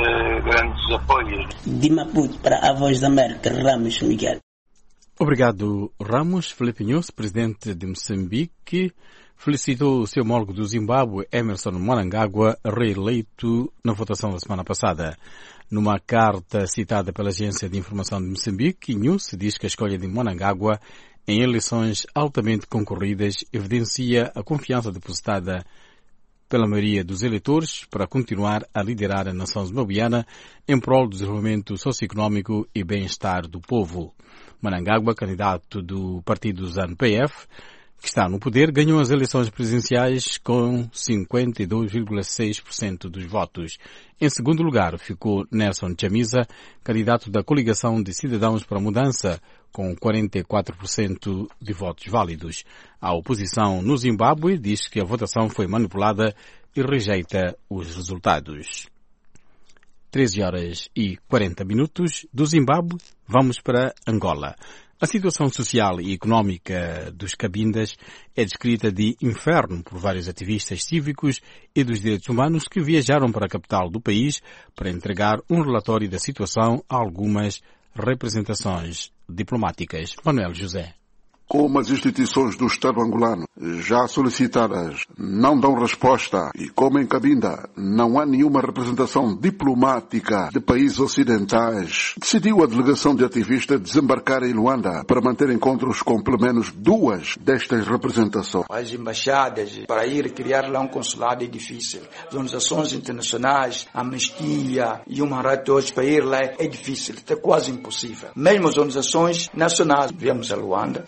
grandes apoios. De Maputo para a Voz da América, Ramos Miguel. Obrigado, Ramos. Filipe Nyusi, presidente de Moçambique, felicitou o seu homólogo do Zimbábue, Emerson Mnangagwa, reeleito na votação da semana passada. Numa carta citada pela Agência de Informação de Moçambique, Nyusi diz que a escolha de Mnangagwa em eleições altamente concorridas evidencia a confiança depositada pela maioria dos eleitores para continuar a liderar a nação zimbabuiana em prol do desenvolvimento socioeconómico e bem-estar do povo. Mnangagwa, candidato do partido ZANU-PF, que está no poder, ganhou as eleições presidenciais com 52,6% dos votos. Em segundo lugar ficou Nelson Chamisa, candidato da Coligação de Cidadãos para a Mudança, com 44% de votos válidos. A oposição no Zimbábue diz que a votação foi manipulada e rejeita os resultados. 13h40 do Zimbábue, vamos para Angola. A situação social e económica dos cabindas é descrita de inferno por vários ativistas cívicos e dos direitos humanos que viajaram para a capital do país para entregar um relatório da situação a algumas representações diplomáticas. Manuel José. Como as instituições do Estado angolano, já solicitadas, não dão resposta e como em Cabinda não há nenhuma representação diplomática de países ocidentais, decidiu a delegação de ativistas desembarcar em Luanda para manter encontros com pelo menos 2 destas representações. As embaixadas, para ir criar lá um consulado é difícil. As organizações internacionais, Amnistia e Human Rights Watch, para ir lá é difícil, é quase impossível. Mesmo as organizações nacionais, viemos a Luanda,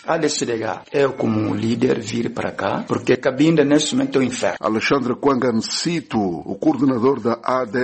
eu como líder vir para cá, porque Cabinda nesse momento é o inferno. Alexandre Kwangansito, o coordenador da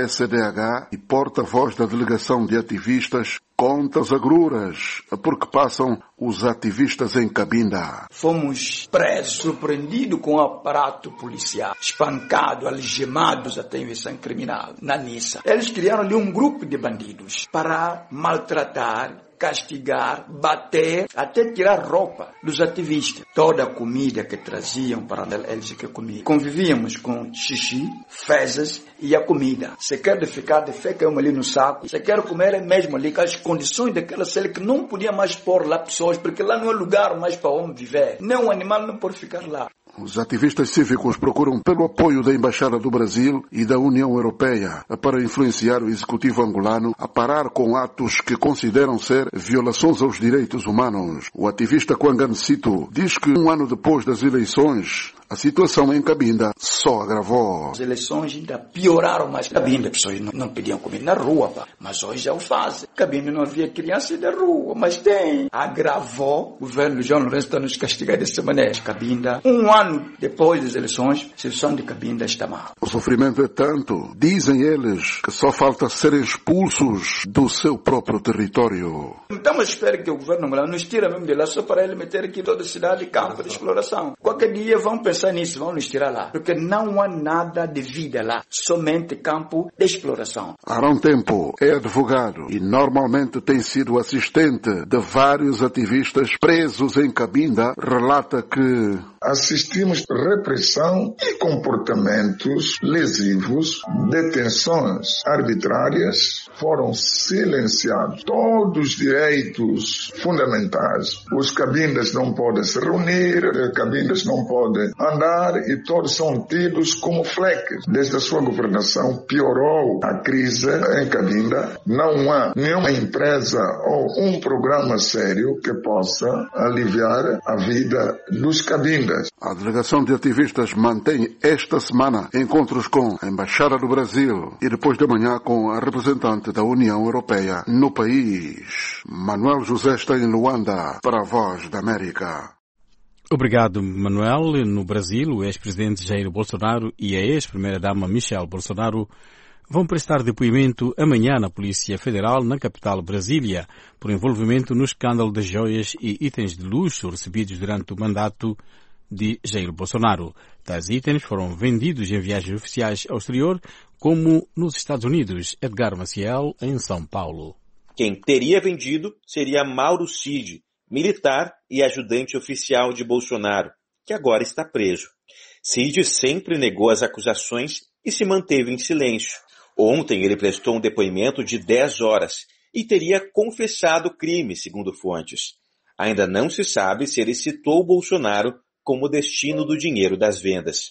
ADCDH e porta-voz da delegação de ativistas, conta as agruras porque passam os ativistas em Cabinda. Fomos presos, surpreendidos com o aparato policial, espancados, algemados até invenção criminal, na Nissa. Eles criaram ali um grupo de bandidos para maltratar, castigar, bater, até tirar roupa dos ativistas. Toda a comida que traziam para eles que comiam. Convivíamos com xixi, fezes e a comida. Se quer ficar de fé, caiu ali no saco. Se quer comer é mesmo ali, com as condições daquela cela que não podia mais pôr lá pessoas, porque lá não é lugar mais para homem viver. Nem um animal não pode ficar lá. Os ativistas cívicos procuram pelo apoio da Embaixada do Brasil e da União Europeia para influenciar o executivo angolano a parar com atos que consideram ser violações aos direitos humanos. O ativista Kwangansito diz que 1 ano depois das eleições, a situação em Cabinda só agravou. As eleições ainda pioraram mais. Cabinda, pessoas não pediam comida na rua, pá. Mas hoje já o fazem. Cabinda não havia criança da rua, mas tem. Agravou. O governo João Lourenço está nos castigando dessa maneira. Cabinda, 1 ano depois das eleições, a situação de Cabinda está mal. O sofrimento é tanto, dizem eles, que só falta serem expulsos do seu próprio território. Então, mas espero que o governo angolano nos tire mesmo de lá só para ele meter aqui toda a cidade de campo de exploração. Qualquer dia vão pensar nisso, vão nos tirar lá. Porque não há nada de vida lá, somente campo de exploração. Arão Tempo é advogado e normalmente tem sido assistente de vários ativistas presos em Cabinda. Relata que assistimos repressão e comportamentos lesivos, detenções arbitrárias, foram silenciados todos os direitos fundamentais. Os cabindas não podem se reunir, os cabindas não podem andar e todos são tidos como fleques. Desde a sua governação piorou a crise em Cabinda. Não há nenhuma empresa ou um programa sério que possa aliviar a vida dos cabindas. A delegação de ativistas mantém esta semana encontros com a Embaixada do Brasil e depois de manhã com a representante da União Europeia no país. Manuel José está em Luanda para a Voz da América. Obrigado, Manuel. No Brasil, o ex-presidente Jair Bolsonaro e a ex-primeira-dama Michelle Bolsonaro vão prestar depoimento amanhã na Polícia Federal na capital Brasília por envolvimento no escândalo de joias e itens de luxo recebidos durante o mandato de Jair Bolsonaro. Tais itens foram vendidos em viagens oficiais ao exterior, como nos Estados Unidos. Edgar Maciel, em São Paulo. Quem teria vendido seria Mauro Cid, militar e ajudante oficial de Bolsonaro, que agora está preso. Cid sempre negou as acusações e se manteve em silêncio. Ontem ele prestou um depoimento de 10 horas e teria confessado o crime, segundo fontes. Ainda não se sabe se ele citou Bolsonaro como destino do dinheiro das vendas.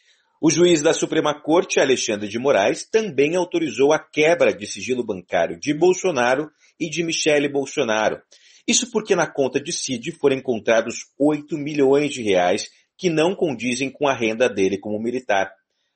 O juiz da Suprema Corte, Alexandre de Moraes, também autorizou a quebra de sigilo bancário de Bolsonaro e de Michelle Bolsonaro. Isso porque na conta de Cid foram encontrados 8 milhões de reais que não condizem com a renda dele como militar.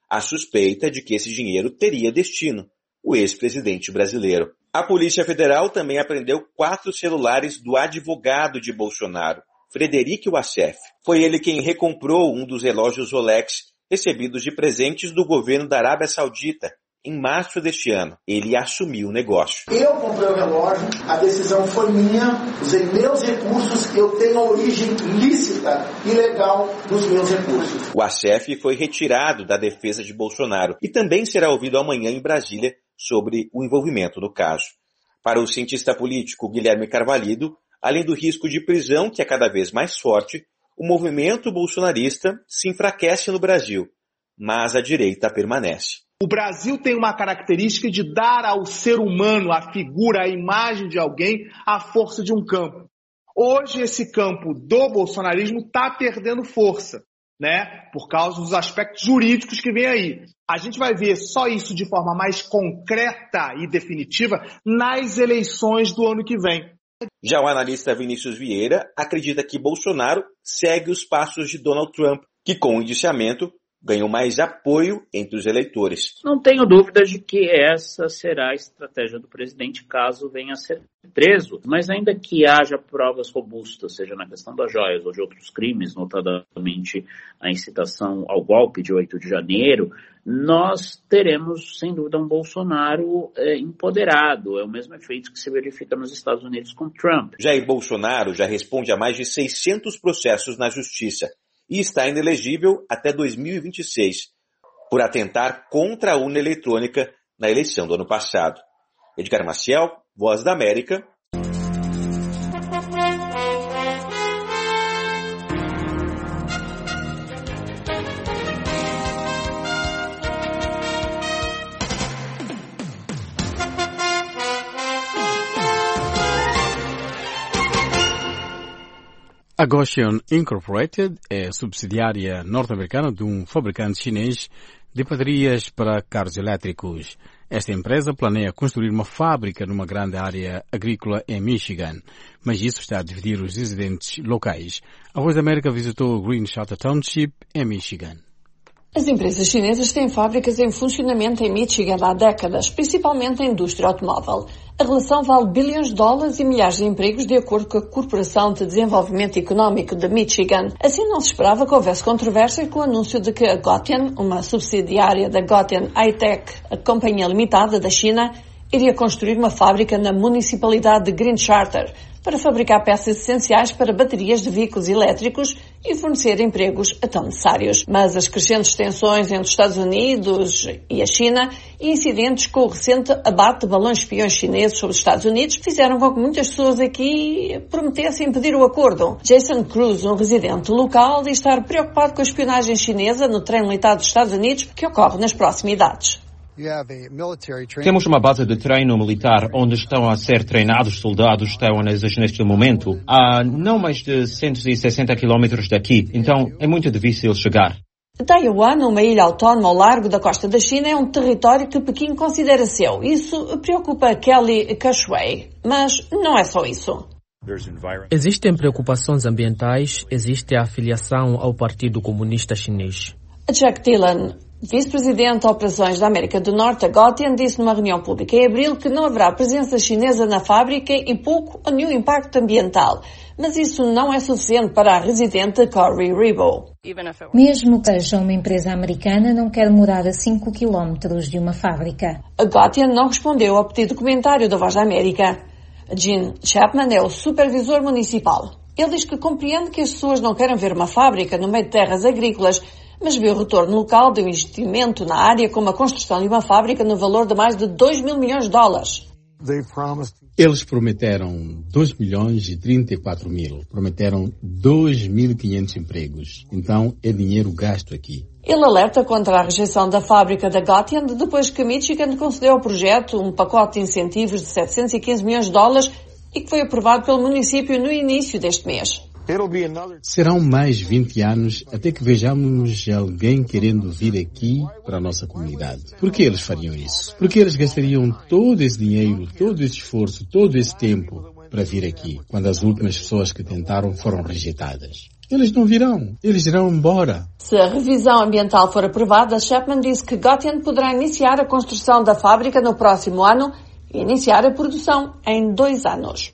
A suspeita de que esse dinheiro teria destino: o ex-presidente brasileiro. A Polícia Federal também apreendeu 4 celulares do advogado de Bolsonaro, Frederic Wassef. Foi ele quem recomprou um dos relógios Rolex recebidos de presentes do governo da Arábia Saudita em março deste ano. Ele assumiu o negócio. Eu comprei o relógio, a decisão foi minha, usei meus recursos, eu tenho a origem lícita e legal dos meus recursos. O Wassef foi retirado da defesa de Bolsonaro e também será ouvido amanhã em Brasília sobre o envolvimento no caso. Para o cientista político Guilherme Carvalho, além do risco de prisão, que é cada vez mais forte, o movimento bolsonarista se enfraquece no Brasil, mas a direita permanece. O Brasil tem uma característica de dar ao ser humano, a figura, a imagem de alguém, a força de um campo. Hoje esse campo do bolsonarismo está perdendo força, né? Por causa dos aspectos jurídicos que vem aí. A gente vai ver só isso de forma mais concreta e definitiva nas eleições do ano que vem. Já o analista Vinícius Vieira acredita que Bolsonaro segue os passos de Donald Trump, que com o indiciamento ganhou mais apoio entre os eleitores. Não tenho dúvidas de que essa será a estratégia do presidente caso venha a ser preso, mas ainda que haja provas robustas, seja na questão das joias ou de outros crimes, notadamente a incitação ao golpe de 8 de janeiro, nós teremos, sem dúvida, um Bolsonaro empoderado. É o mesmo efeito que se verifica nos Estados Unidos com Trump. Jair Bolsonaro já responde a mais de 600 processos na justiça e está inelegível até 2026, por atentar contra a urna eletrônica na eleição do ano passado. Edgar Maciel, Voz da América. A Gotion Incorporated é subsidiária norte-americana de um fabricante chinês de baterias para carros elétricos. Esta empresa planeia construir uma fábrica numa grande área agrícola em Michigan, mas isso está a dividir os residentes locais. A Voz da América visitou o Green Shelter Township em Michigan. As empresas chinesas têm fábricas em funcionamento em Michigan há décadas, principalmente na indústria automóvel. A relação vale bilhões de dólares e milhares de empregos, de acordo com a Corporação de Desenvolvimento Económico de Michigan. Assim, não se esperava que houvesse controvérsia com o anúncio de que a Gotion, uma subsidiária da Gotion High-Tech, a companhia limitada da China, iria construir uma fábrica na municipalidade de Green Charter para fabricar peças essenciais para baterias de veículos elétricos e fornecer empregos a tão necessários. Mas as crescentes tensões entre os Estados Unidos e a China e incidentes com o recente abate de balões espiões chineses sobre os Estados Unidos fizeram com que muitas pessoas aqui prometessem impedir o acordo. Jason Cruz, um residente local, diz estar preocupado com a espionagem chinesa no trem militar dos Estados Unidos que ocorre nas proximidades. Temos uma base de treino militar onde estão a ser treinados soldados taiwaneses neste momento, a não mais de 160 quilômetros daqui, então é muito difícil chegar. Taiwan, uma ilha autónoma ao largo da costa da China, é um território que Pequim considera seu. Isso preocupa Kelly Cushway, mas não é só isso. Existem preocupações ambientais, existe a afiliação ao Partido Comunista Chinês. Jack Dillon, vice-presidente de operações da América do Norte, a Gotion, disse numa reunião pública em abril que não haverá presença chinesa na fábrica e pouco ou nenhum impacto ambiental. Mas isso não é suficiente para a residente Corey Rebo. Mesmo que seja uma empresa americana, não quer morar a 5 quilómetros de uma fábrica. A Gotion não respondeu ao pedido de comentário da Voz da América. Gene Chapman é o supervisor municipal. Ele diz que compreende que as pessoas não querem ver uma fábrica no meio de terras agrícolas, mas vê o retorno local de um investimento na área como a construção de uma fábrica no valor de mais de 2 mil milhões de dólares. Eles prometeram 2 milhões e 34 mil, prometeram 2.500 empregos. Então é dinheiro gasto aqui. Ele alerta contra a rejeição da fábrica da Gotion depois que Michigan concedeu ao projeto um pacote de incentivos de 715 milhões de dólares e que foi aprovado pelo município no início deste mês. Serão mais 20 anos até que vejamos alguém querendo vir aqui para a nossa comunidade. Por que eles fariam isso? Porque eles gastariam todo esse dinheiro, todo esse esforço, todo esse tempo para vir aqui, quando as últimas pessoas que tentaram foram rejeitadas. Eles não virão. Eles irão embora. Se a revisão ambiental for aprovada, Chapman disse que Gotian poderá iniciar a construção da fábrica no próximo ano e iniciar a produção em 2 anos.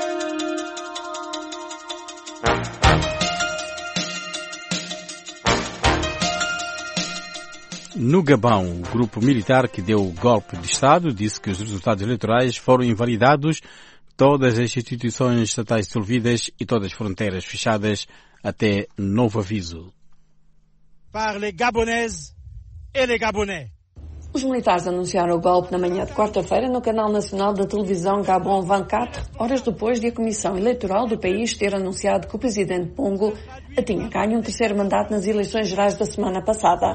No Gabão, o grupo militar que deu o golpe de Estado disse que os resultados eleitorais foram invalidados, todas as instituições estatais dissolvidas e todas as fronteiras fechadas até novo aviso. Par les Gabonaises et les Gabonais. Os militares anunciaram o golpe na manhã de quarta-feira no canal nacional da televisão Gabon 24, horas depois de a Comissão Eleitoral do país ter anunciado que o presidente Bongo tinha ganho um terceiro mandato nas eleições gerais da semana passada.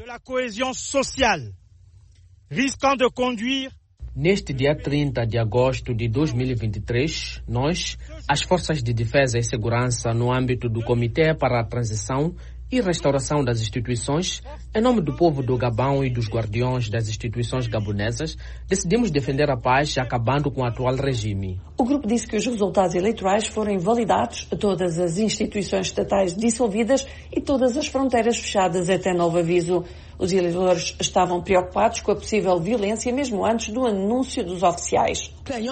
Neste dia 30 de agosto de 2023, nós, as Forças de Defesa e Segurança no âmbito do Comitê para a Transição e Restauração das Instituições, em nome do povo do Gabão e dos guardiões das instituições gabonesas, decidimos defender a paz acabando com o atual regime. O grupo disse que os resultados eleitorais foram invalidados, todas as instituições estatais dissolvidas e todas as fronteiras fechadas até novo aviso. Os eleitores estavam preocupados com a possível violência mesmo antes do anúncio dos oficiais.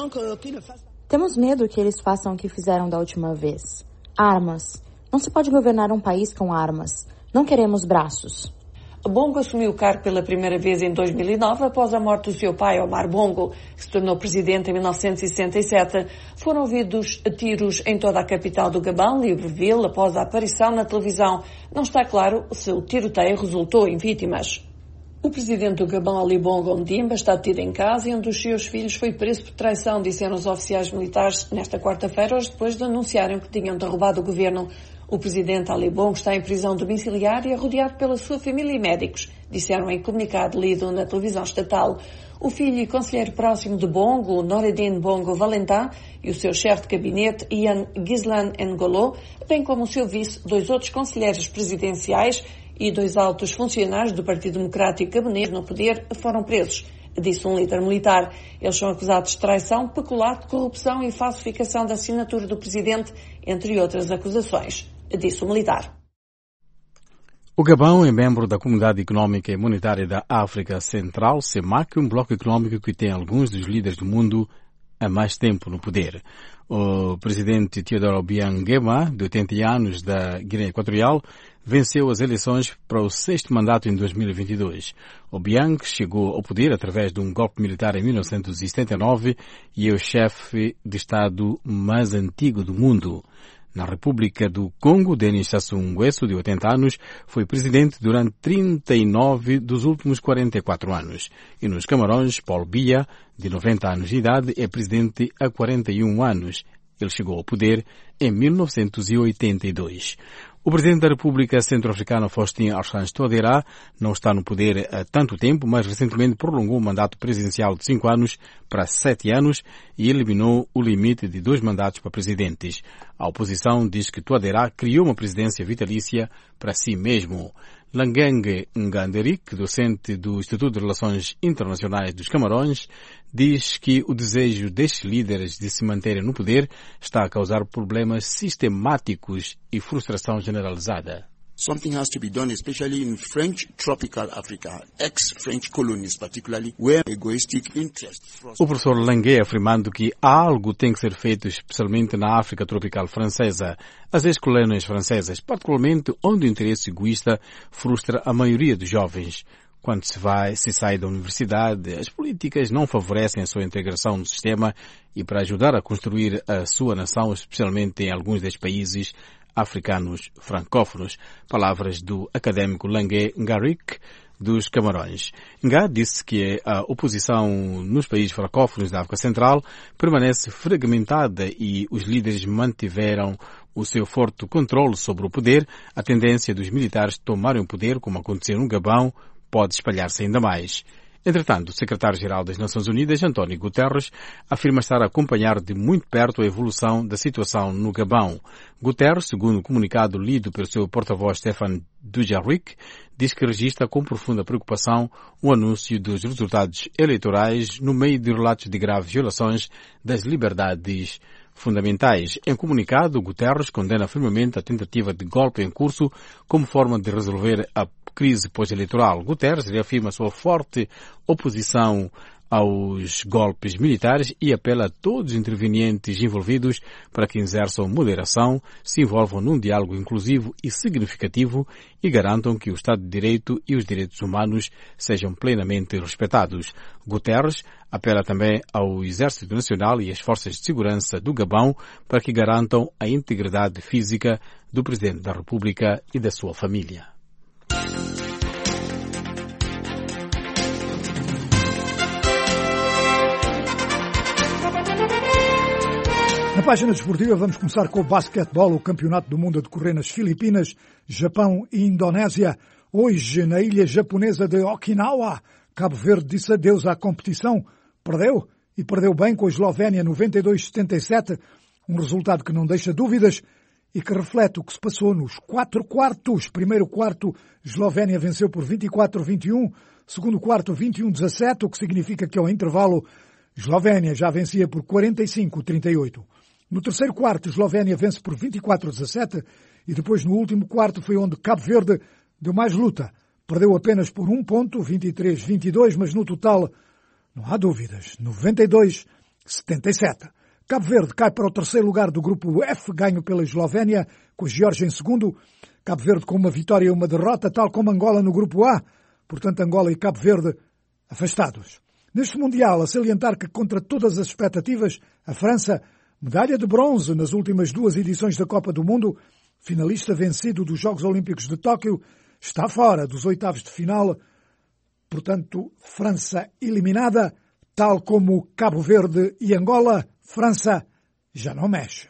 Temos medo que eles façam o que fizeram da última vez. Armas. Não se pode governar um país com armas. Não queremos braços. Bongo assumiu o cargo pela primeira vez em 2009, após a morte do seu pai, Omar Bongo, que se tornou presidente em 1967. Foram ouvidos tiros em toda a capital do Gabão, Libreville, após a aparição na televisão. Não está claro se o tiroteio resultou em vítimas. O presidente do Gabão, Ali Bongo Ondimba, está detido em casa e um dos seus filhos foi preso por traição, disseram os oficiais militares nesta quarta-feira, horas depois de anunciarem que tinham derrubado o governo. O presidente Ali Bongo está em prisão domiciliar e é rodeado pela sua família e médicos, disseram em comunicado lido na televisão estatal. O filho e conselheiro próximo de Bongo, Noureddine Bongo Valentin, e o seu chefe de gabinete, Ian Gislan Ngolo, bem como o seu vice, 2 outros conselheiros presidenciais e 2 altos funcionários do Partido Democrático Gabonês no poder, foram presos, disse um líder militar. Eles são acusados de traição, peculato, corrupção e falsificação da assinatura do presidente, entre outras acusações, disse o militar. O Gabão é membro da Comunidade Económica e Monetária da África Central, CEMAC, um bloco económico que tem alguns dos líderes do mundo há mais tempo no poder. O presidente Teodoro Obiang Nguema, de 80 anos, da Guiné Equatorial, venceu as eleições para o 6º mandato em 2022. Obiang chegou ao poder através de um golpe militar em 1979 e é o chefe de Estado mais antigo do mundo. Na República do Congo, Denis Sassou Nguesso, de 80 anos, foi presidente durante 39 dos últimos 44 anos. E nos Camarões, Paul Biya, de 90 anos de idade, é presidente há 41 anos. Ele chegou ao poder em 1982. O presidente da República Centro-Africana, Faustin Archange Touadéra, não está no poder há tanto tempo, mas recentemente prolongou o mandato presidencial de 5 anos para 7 anos e eliminou o limite de 2 mandatos para presidentes. A oposição diz que Touadéra criou uma presidência vitalícia para si mesmo. Langang Nganderik, docente do Instituto de Relações Internacionais dos Camarões, diz que o desejo destes líderes de se manterem no poder está a causar problemas sistemáticos e frustração generalizada. Something has to be done, especially in French tropical Africa, ex-French colonies particularly, where egoistic interests. O professor Langue afirmando que algo tem que ser feito, especialmente na África tropical francesa, as ex-colônias francesas, particularmente onde o interesse egoísta frustra a maioria dos jovens. Quando se sai da universidade, as políticas não favorecem a sua integração no sistema e para ajudar a construir a sua nação, especialmente em alguns destes países africanos francófonos. Palavras do académico Langue Ngarik, dos Camarões. Nga disse que a oposição nos países francófonos da África Central permanece fragmentada e os líderes mantiveram o seu forte controle sobre o poder. A tendência dos militares tomarem o poder, como aconteceu no Gabão, pode espalhar-se ainda mais. Entretanto, o secretário-geral das Nações Unidas, António Guterres, afirma estar a acompanhar de muito perto a evolução da situação no Gabão. Guterres, segundo o comunicado lido pelo seu porta-voz Stéphane Dujarric diz que registra com profunda preocupação o anúncio dos resultados eleitorais no meio de relatos de graves violações das liberdades fundamentais. Em comunicado, Guterres condena firmemente a tentativa de golpe em curso como forma de resolver a crise pós-eleitoral. Guterres reafirma sua forte oposição aos golpes militares e apela a todos os intervenientes envolvidos para que exerçam moderação, se envolvam num diálogo inclusivo e significativo e garantam que o Estado de Direito e os direitos humanos sejam plenamente respeitados. Guterres apela também ao Exército Nacional e às Forças de Segurança do Gabão para que garantam a integridade física do Presidente da República e da sua família. Na página desportiva vamos começar com o basquetebol, o Campeonato do Mundo a decorrer nas Filipinas, Japão e Indonésia. Hoje, na ilha japonesa de Okinawa, Cabo Verde disse adeus à competição. Perdeu, e perdeu bem com a Eslovénia 92-77, um resultado que não deixa dúvidas e que reflete o que se passou nos 4 quartos. Primeiro quarto, Eslovénia venceu por 24-21, segundo quarto 21-17, o que significa que ao intervalo Eslovénia já vencia por 45-38. No terceiro quarto, Eslovénia vence por 24-17 e depois no último quarto foi onde Cabo Verde deu mais luta. Perdeu apenas por 1 ponto, 23-22, mas no total não há dúvidas, 92-77. Cabo Verde cai para o terceiro lugar do grupo F, ganho pela Eslovénia, com a Geórgia em segundo. Cabo Verde com uma vitória e uma derrota, tal como Angola no grupo A. Portanto, Angola e Cabo Verde afastados. Neste Mundial, a salientar que, contra todas as expectativas, a França, medalha de bronze nas últimas 2 edições da Copa do Mundo, finalista vencido dos Jogos Olímpicos de Tóquio, está fora dos oitavos de final. Portanto, França eliminada, tal como Cabo Verde e Angola, França já não mexe.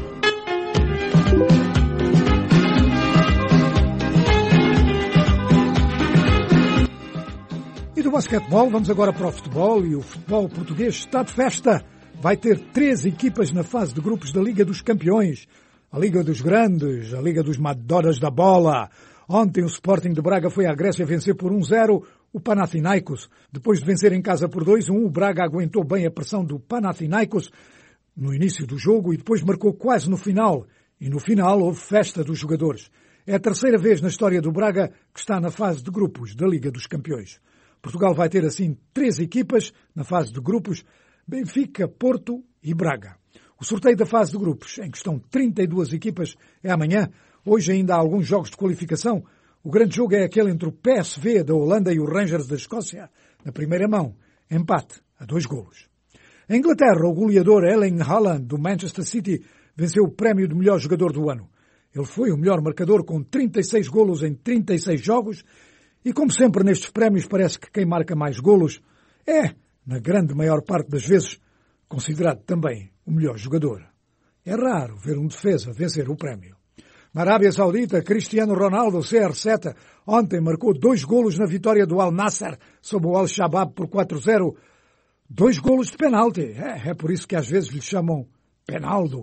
E do basquetebol, vamos agora para o futebol, e o futebol português está de festa. Vai ter 3 equipas na fase de grupos da Liga dos Campeões. A Liga dos Grandes, a Liga dos Madoras da Bola. Ontem o Sporting de Braga foi à Grécia vencer por 1-0 o Panathinaikos. Depois de vencer em casa por 2-1, o Braga aguentou bem a pressão do Panathinaikos no início do jogo e depois marcou quase no final. E no final houve festa dos jogadores. É a terceira vez na história do Braga que está na fase de grupos da Liga dos Campeões. Portugal vai ter assim 3 equipas na fase de grupos: Benfica, Porto e Braga. O sorteio da fase de grupos, em que estão 32 equipas, é amanhã. Hoje ainda há alguns jogos de qualificação. O grande jogo é aquele entre o PSV da Holanda e o Rangers da Escócia. Na primeira mão, empate a 2 golos. Em Inglaterra, o goleador Erling Haaland, do Manchester City, venceu o prémio de melhor jogador do ano. Ele foi o melhor marcador com 36 golos em 36 jogos. E como sempre nestes prémios, parece que quem marca mais golos é, na grande maior parte das vezes, considerado também o melhor jogador. É raro ver um defesa vencer o prémio. Na Arábia Saudita, Cristiano Ronaldo, CR7, ontem marcou 2 golos na vitória do Al Nassr sobre o Al-Shabaab por 4-0. 2 golos de penalti. É por isso que às vezes lhe chamam Penaldo.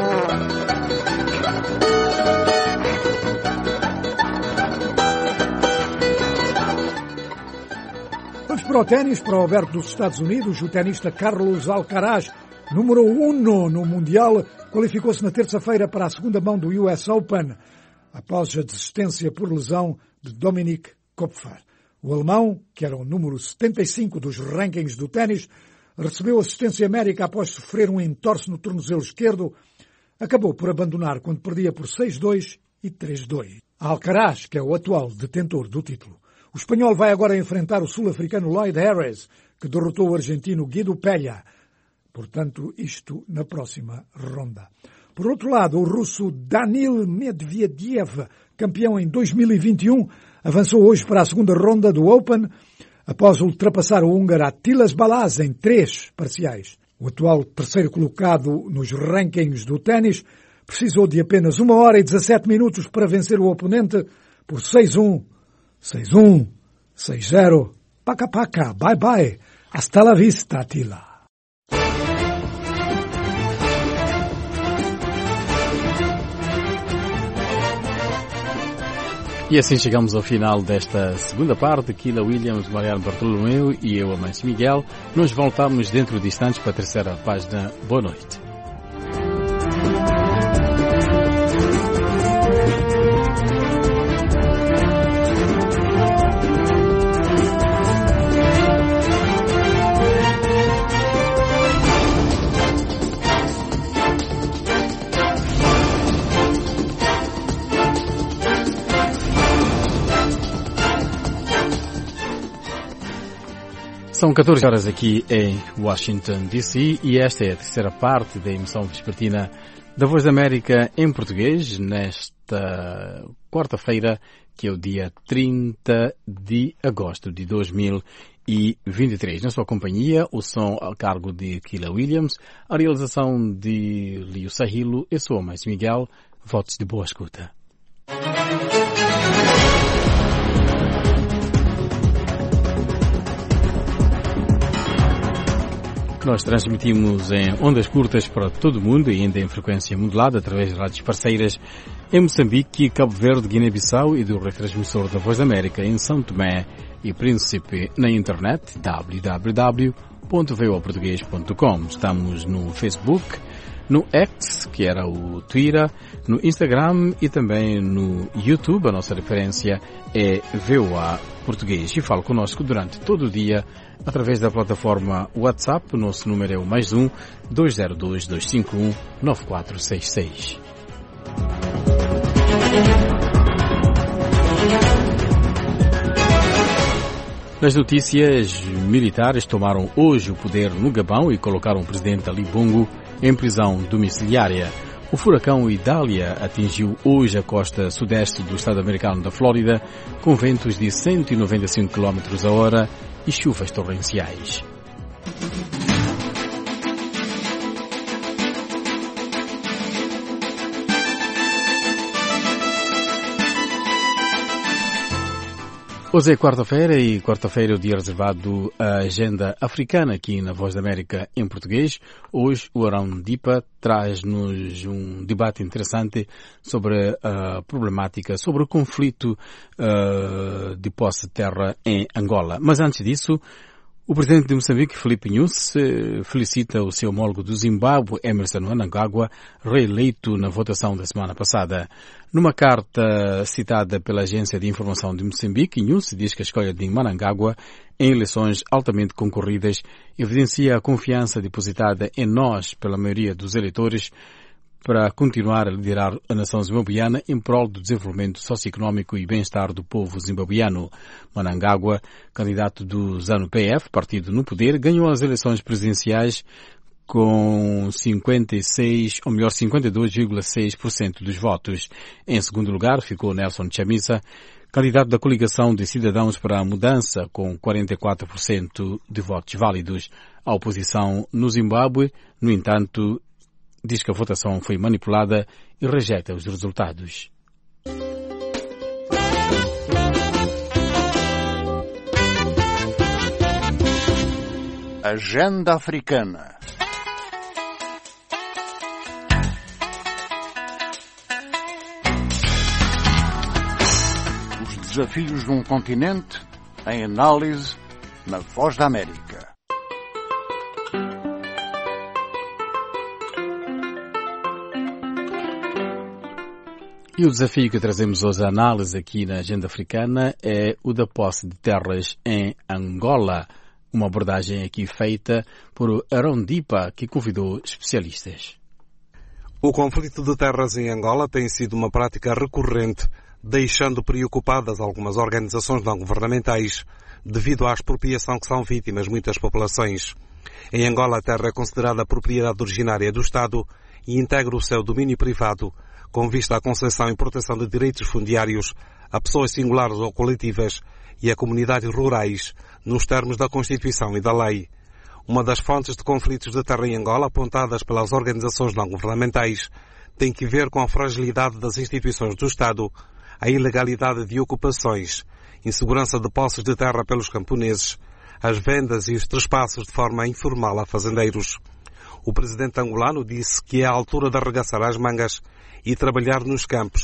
Vamos para o ténis, para o Aberto dos Estados Unidos. O tenista Carlos Alcaraz, número 1 no Mundial, qualificou-se na terça-feira para a segunda mão do US Open, após a desistência por lesão de Dominic Kopfer. O alemão, que era o número 75 dos rankings do ténis, recebeu assistência médica após sofrer um entorse no tornozelo esquerdo. Acabou por abandonar quando perdia por 6-2 e 3-2. Alcaraz, que é o atual detentor do título. O espanhol vai agora enfrentar o sul-africano Lloyd Harris, que derrotou o argentino Guido Pella. Portanto, isto na próxima ronda. Por outro lado, o russo Danil Medvedev, campeão em 2021, avançou hoje para a segunda ronda do Open, após ultrapassar o húngaro Attilas Balázs em 3 parciais. O atual terceiro colocado nos rankings do ténis precisou de apenas 1 hora e 17 minutos para vencer o oponente por 6-1, 6-1, 6-0, paca, bye bye, hasta la vista, Attila. E assim chegamos ao final desta segunda parte. Keila Williams, Mariano Bartolomeu e eu, Amancio Miguel. Nos voltamos dentro de instantes para a terceira página. Boa noite. São 14 horas aqui em Washington, D.C. e esta é a terceira parte da emissão vespertina da Voz da América em português nesta quarta-feira, que é o dia 30 de agosto de 2023. Na sua companhia, o som a cargo de Keila Williams, a realização de Lio Sahilo. Eu sou Amancio Miguel. Votos de boa escuta. Nós transmitimos em ondas curtas para todo o mundo e ainda em frequência modulada através de rádios parceiras em Moçambique, Cabo Verde, Guiné-Bissau e do retransmissor da Voz da América em São Tomé e Príncipe na internet www.voaportugues.com. Estamos no Facebook, no X, que era o Twitter, no Instagram e também no YouTube. A nossa referência é VOA Português e fala conosco durante todo o dia através da plataforma WhatsApp. O nosso número é o +1 202 251 9466. Nas notícias, militares tomaram hoje o poder no Gabão e colocaram o presidente Ali Bongo em prisão domiciliária. O furacão Idália atingiu hoje a costa sudeste do estado americano da Flórida com ventos de 195 km/h e chuvas torrenciais. Hoje é quarta-feira e quarta-feira é o dia reservado à agenda africana aqui na Voz da América em português. Hoje o Arão Dipa traz-nos um debate interessante sobre a problemática, sobre o conflito de posse de terra em Angola. Mas antes disso, o presidente de Moçambique, Filipe Nyusi, felicita o seu homólogo do Zimbábue, Emmerson Mnangagwa, reeleito na votação da semana passada. Numa carta citada pela Agência de Informação de Moçambique, Nyusi diz que a escolha de Mnangagwa em eleições altamente concorridas evidencia a confiança depositada em nós pela maioria dos eleitores para continuar a liderar a nação zimbabuiana em prol do desenvolvimento socioeconómico e bem-estar do povo zimbabuiano. Mnangagwa, candidato do ZANU-PF, partido no poder, ganhou as eleições presidenciais com 52,6% dos votos. Em segundo lugar ficou Nelson Chamisa, candidato da coligação de Cidadãos para a Mudança, com 44% de votos válidos. A oposição no Zimbábue, no entanto, diz que a votação foi manipulada e rejeita os resultados. Agenda Africana. Os desafios de um continente em análise na Voz da América. E o desafio que trazemos hoje à análise aqui na Agenda Africana é o da posse de terras em Angola. Uma abordagem aqui feita por Arão Dipa, que convidou especialistas. O conflito de terras em Angola tem sido uma prática recorrente, deixando preocupadas algumas organizações não governamentais, devido à expropriação que são vítimas muitas populações. Em Angola, a terra é considerada propriedade originária do Estado e integra o seu domínio privado, com vista à concessão e proteção de direitos fundiários a pessoas singulares ou coletivas e a comunidades rurais, nos termos da Constituição e da lei. Uma das fontes de conflitos de terra em Angola, apontadas pelas organizações não governamentais, tem que ver com a fragilidade das instituições do Estado, a ilegalidade de ocupações, insegurança de posses de terra pelos camponeses, as vendas e os trespassos de forma informal a fazendeiros. O presidente angolano disse que é a altura de arregaçar as mangas e trabalhar nos campos,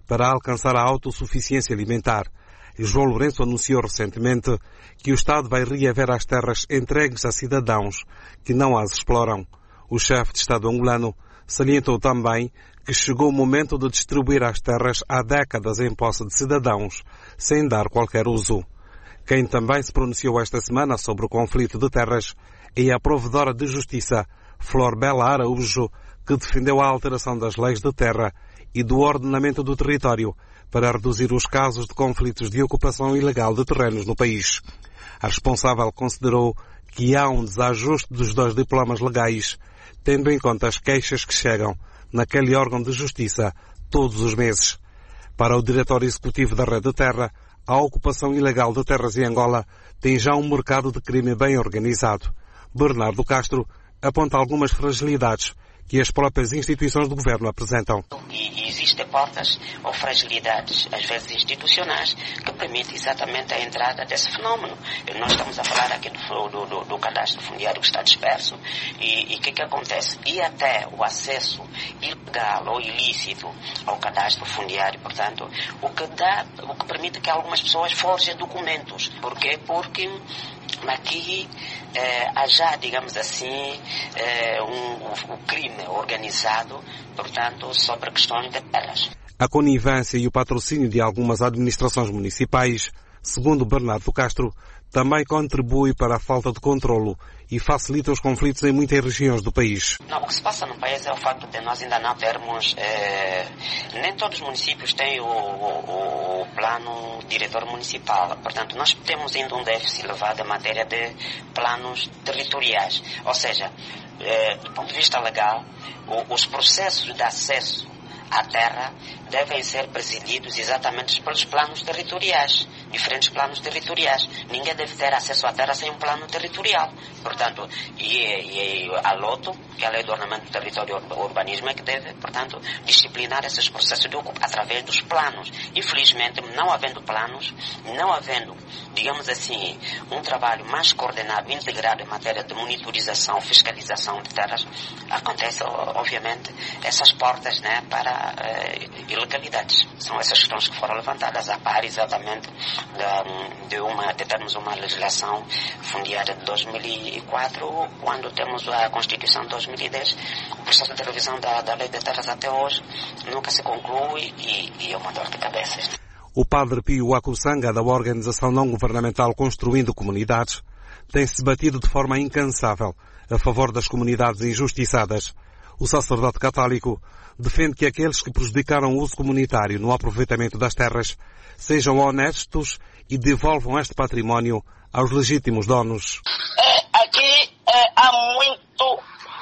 para alcançar a autossuficiência alimentar. E João Lourenço anunciou recentemente que o Estado vai reaver as terras entregues a cidadãos que não as exploram. O chefe de Estado angolano salientou também que chegou o momento de distribuir as terras há décadas em posse de cidadãos, sem dar qualquer uso. Quem também se pronunciou esta semana sobre o conflito de terras é a provedora de justiça, Flor Bela Araújo, que defendeu a alteração das leis de terra e do ordenamento do território para reduzir os casos de conflitos de ocupação ilegal de terrenos no país. A responsável considerou que há um desajuste dos 2 diplomas legais, tendo em conta as queixas que chegam naquele órgão de justiça todos os meses. Para o diretor executivo da Rede de Terra, a ocupação ilegal de terras em Angola tem já um mercado de crime bem organizado. Bernardo Castro aponta algumas fragilidades que as próprias instituições do governo apresentam. E existem portas ou fragilidades, às vezes institucionais, que permitem exatamente a entrada desse fenómeno. Nós estamos a falar aqui do cadastro fundiário que está disperso e o que acontece? E até o acesso ilegal ou ilícito ao cadastro fundiário, portanto, o que permite que algumas pessoas forjem documentos. Por quê? Porque aqui há já, digamos assim, um crime organizado, portanto, sobre questões de terras. A conivência e o patrocínio de algumas administrações municipais, segundo Bernardo Castro, também contribui para a falta de controlo e facilita os conflitos em muitas regiões do país. Não, o que se passa no país é o facto de nós ainda não termos... nem todos os municípios têm o plano diretor municipal. Portanto, nós temos ainda um déficit elevado em matéria de planos territoriais. Ou seja, do ponto de vista legal, os processos de acesso à terra devem ser presididos exatamente pelos planos territoriais, diferentes planos territoriais. Ninguém deve ter acesso à terra sem um plano territorial. Portanto, e a LOTO, que é a Lei do Ordenamento do Território e Urbanismo, é que deve, portanto, disciplinar esses processos de ocupação através dos planos. Infelizmente, não havendo planos, não havendo, digamos assim, um trabalho mais coordenado, integrado em matéria de monitorização, fiscalização de terras, acontece, obviamente, essas portas, né, para ilegalidades. São essas questões que foram levantadas a par exatamente de termos uma legislação fundiária de 2004, quando temos a Constituição de 2010. O processo de revisão da Lei de Terras até hoje nunca se conclui e é uma dor de cabeça. O padre Pio Akusanga, da organização não-governamental Construindo Comunidades, tem-se batido de forma incansável a favor das comunidades injustiçadas. O sacerdote católico defende que aqueles que prejudicaram o uso comunitário no aproveitamento das terras sejam honestos e devolvam este património aos legítimos donos. Aqui há muito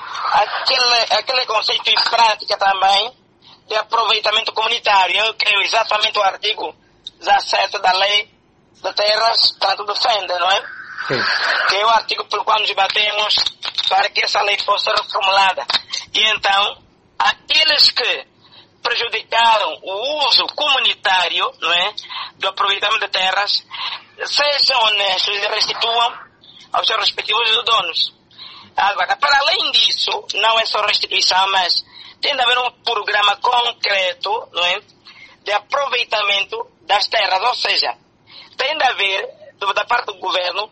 aquele conceito em prática também de aproveitamento comunitário. Eu creio exatamente o artigo 17 da Lei de Terras tanto defende, não é? Sim. Que é o artigo pelo qual nos debatemos para que essa lei fosse reformulada. E então, aqueles que prejudicaram o uso comunitário, não é, do aproveitamento de terras, sejam honestos e restituam aos seus respectivos donos. Agora, para além disso, não é só restituição, mas tem de haver um programa concreto, não é, de aproveitamento das terras, ou seja, tem de haver, da parte do governo,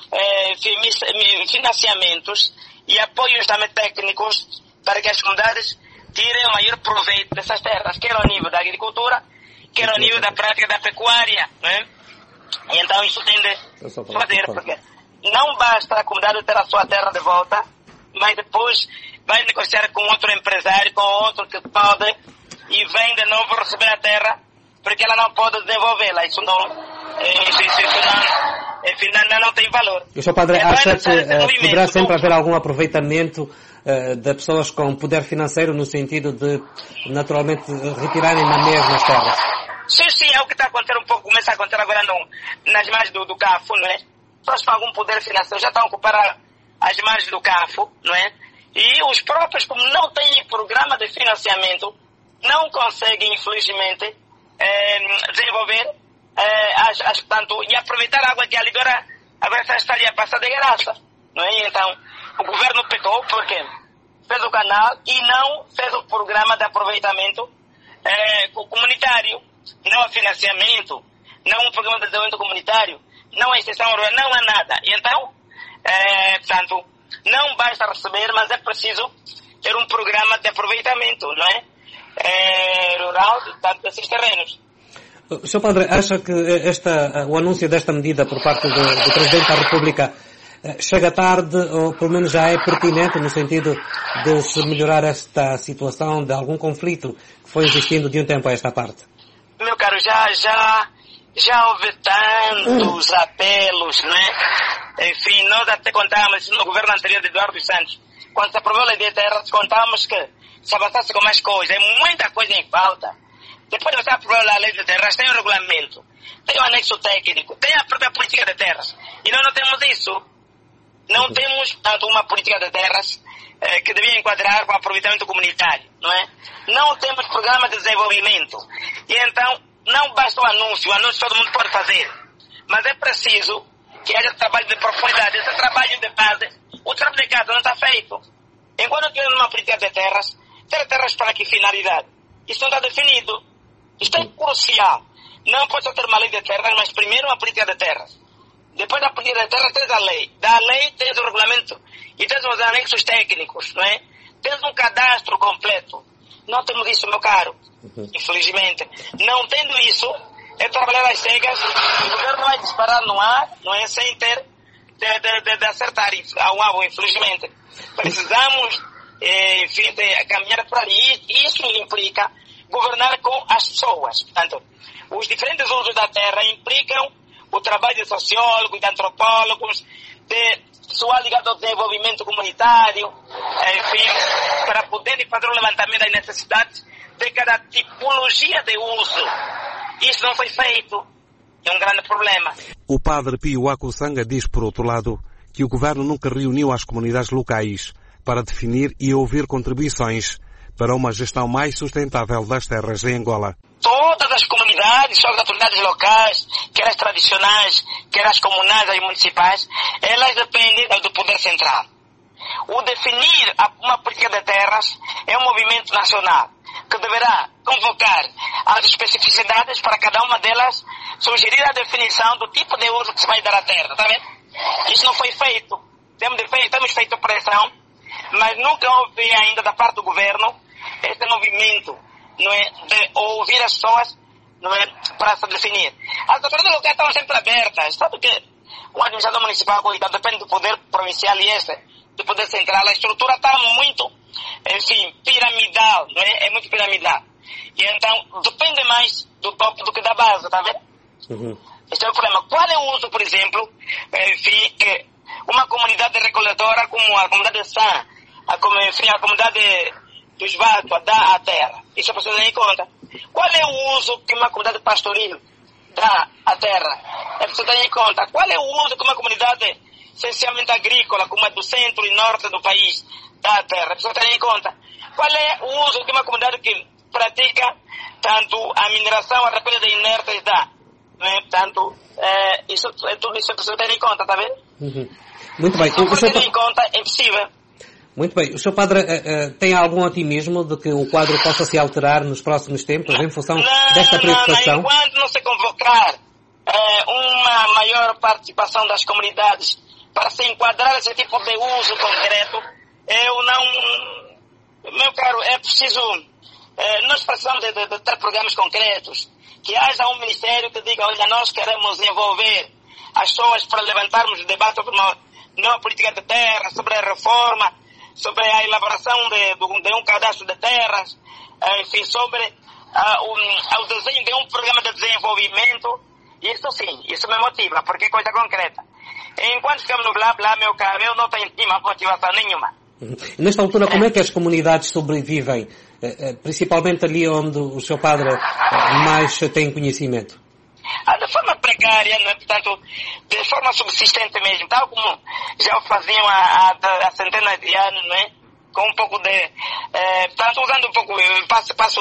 financiamentos e apoios também técnicos para que as comunidades tirem o maior proveito dessas terras, quer ao nível da agricultura, quer ao nível da prática da pecuária, né? E então isso tem de fazer, porque não basta a comunidade ter a sua terra de volta, mas depois vai negociar com outro empresário, com outro que pode, e vem de novo receber a terra, porque ela não pode desenvolvê-la. Isso não tem valor. E o Sr. Padre acha que poderá sempre haver algum aproveitamento de pessoas com poder financeiro no sentido de, naturalmente, retirarem na mesma as terras? Sim, é o que está acontecendo um pouco, começa a acontecer agora nas margens do CAFO, não é? Pessoas com algum poder financeiro já estão a ocupar as margens do CAFO, não é? E os próprios, como não têm programa de financiamento, não conseguem, infelizmente, desenvolver portanto, e aproveitar a água que ali agora estaria passada de graça, não é? Então, o governo pecou porque fez o canal e não fez o programa de aproveitamento comunitário, não há financiamento, não há um programa de desenvolvimento comunitário, não há extensão rural, não há nada. E então, portanto, não basta receber, mas é preciso ter um programa de aproveitamento, não é? Rural, portanto, desses terrenos. Sr. Padre, acha que o anúncio desta medida por parte do Presidente da República chega tarde ou pelo menos já é pertinente no sentido de se melhorar esta situação de algum conflito que foi existindo de um tempo a esta parte? Meu caro, já houve tantos apelos, né? Enfim, nós até contamos no governo anterior de Eduardo Santos, quando se aprovou a lei de terras, contamos que se avançasse com mais coisas, é muita coisa em falta. Depois de você aprovar a lei de terras, tem o regulamento, tem o anexo técnico, tem a própria política de terras. E nós não temos isso. Não temos, portanto, uma política de terras que devia enquadrar com o aproveitamento comunitário, não é? Não temos programa de desenvolvimento. E então, não basta o anúncio todo mundo pode fazer. Mas é preciso que haja trabalho de profundidade. Esse trabalho de base, o trabalho de casa não está feito. Enquanto temos uma política de terras, ter terras para que finalidade? Isso não está definido. Isto é crucial. Não pode só ter uma lei de terras, mas primeiro uma política de terras. Depois da política de terras tens a lei. Da lei tens o regulamento e tens os anexos técnicos, não é? Tens um cadastro completo. Não temos isso, meu caro. Infelizmente. Não tendo isso, é trabalhar às cegas. O governo vai disparar no ar, não é? Sem ter de acertar ao alvo, infelizmente. Precisamos, enfim, de caminhar por ali. Isso implica governar com as pessoas. Portanto, os diferentes usos da terra implicam o trabalho de sociólogos, de antropólogos, de pessoal ligado ao desenvolvimento comunitário, enfim, para poderem fazer um levantamento das necessidades de cada tipologia de uso. Isso não foi feito. É um grande problema. O padre Pio Akusanga diz, por outro lado, que o governo nunca reuniu as comunidades locais para definir e ouvir contribuições para uma gestão mais sustentável das terras em Angola. Todas as comunidades, as autoridades locais, quer as tradicionais, quer as comunais, as municipais, elas dependem do poder central. O definir uma política de terras é um movimento nacional que deverá convocar as especificidades para cada uma delas sugerir a definição do tipo de uso que se vai dar à terra, está vendo? Isso não foi feito. Temos feito pressão, mas nunca houve ainda da parte do governo esse movimento, não é, de ouvir as pessoas, não é, para se definir. As autoridades locais estão sempre abertas. Sabe que o administrador municipal, depende do poder provincial e do poder central, a estrutura está muito, enfim, piramidal, não é? É muito piramidal. E então, depende mais do topo do que da base, tá vendo? Esse é o problema. Qual é o uso, por exemplo, enfim, que uma comunidade recolhedora como a comunidade de Sã, a comunidade dos Vatos dá à terra? Isso é preciso ter em conta. Qual é o uso que uma comunidade pastoril dá à terra? É preciso ter em conta. Qual é o uso que uma comunidade essencialmente agrícola, como a do centro e norte do país, dá à terra? É preciso ter em conta. Qual é o uso que uma comunidade que pratica tanto a mineração, a recolha de inertes dá? Né? Portanto, tudo isso é preciso ter em conta, está vendo? Muito bem. Se não for ter em conta, é impossível. Muito bem. O Sr. Padre tem algum otimismo de que o quadro possa se alterar nos próximos tempos em função desta preocupação? Não. Enquanto não se convocar uma maior participação das comunidades para se enquadrar esse tipo de uso concreto, eu não... Meu caro, é preciso... nós precisamos de ter programas concretos, que haja um ministério que diga, olha, nós queremos envolver as pessoas para levantarmos o debate sobre uma nova política de terra, sobre a reforma, sobre a elaboração de um cadastro de terras, enfim, sobre o desenho de um programa de desenvolvimento. Isso sim, isso me motiva, porque é coisa concreta. Enquanto ficamos no blá blá, meu caro, eu não tenho motivação nenhuma. Nesta altura, como é que as comunidades sobrevivem, principalmente ali onde o Sr. Padre mais tem conhecimento? De forma precária, não é? Portanto, de forma subsistente mesmo, tal como já o faziam há centenas de anos, não é? Com um pouco de... portanto, usando um pouco, passo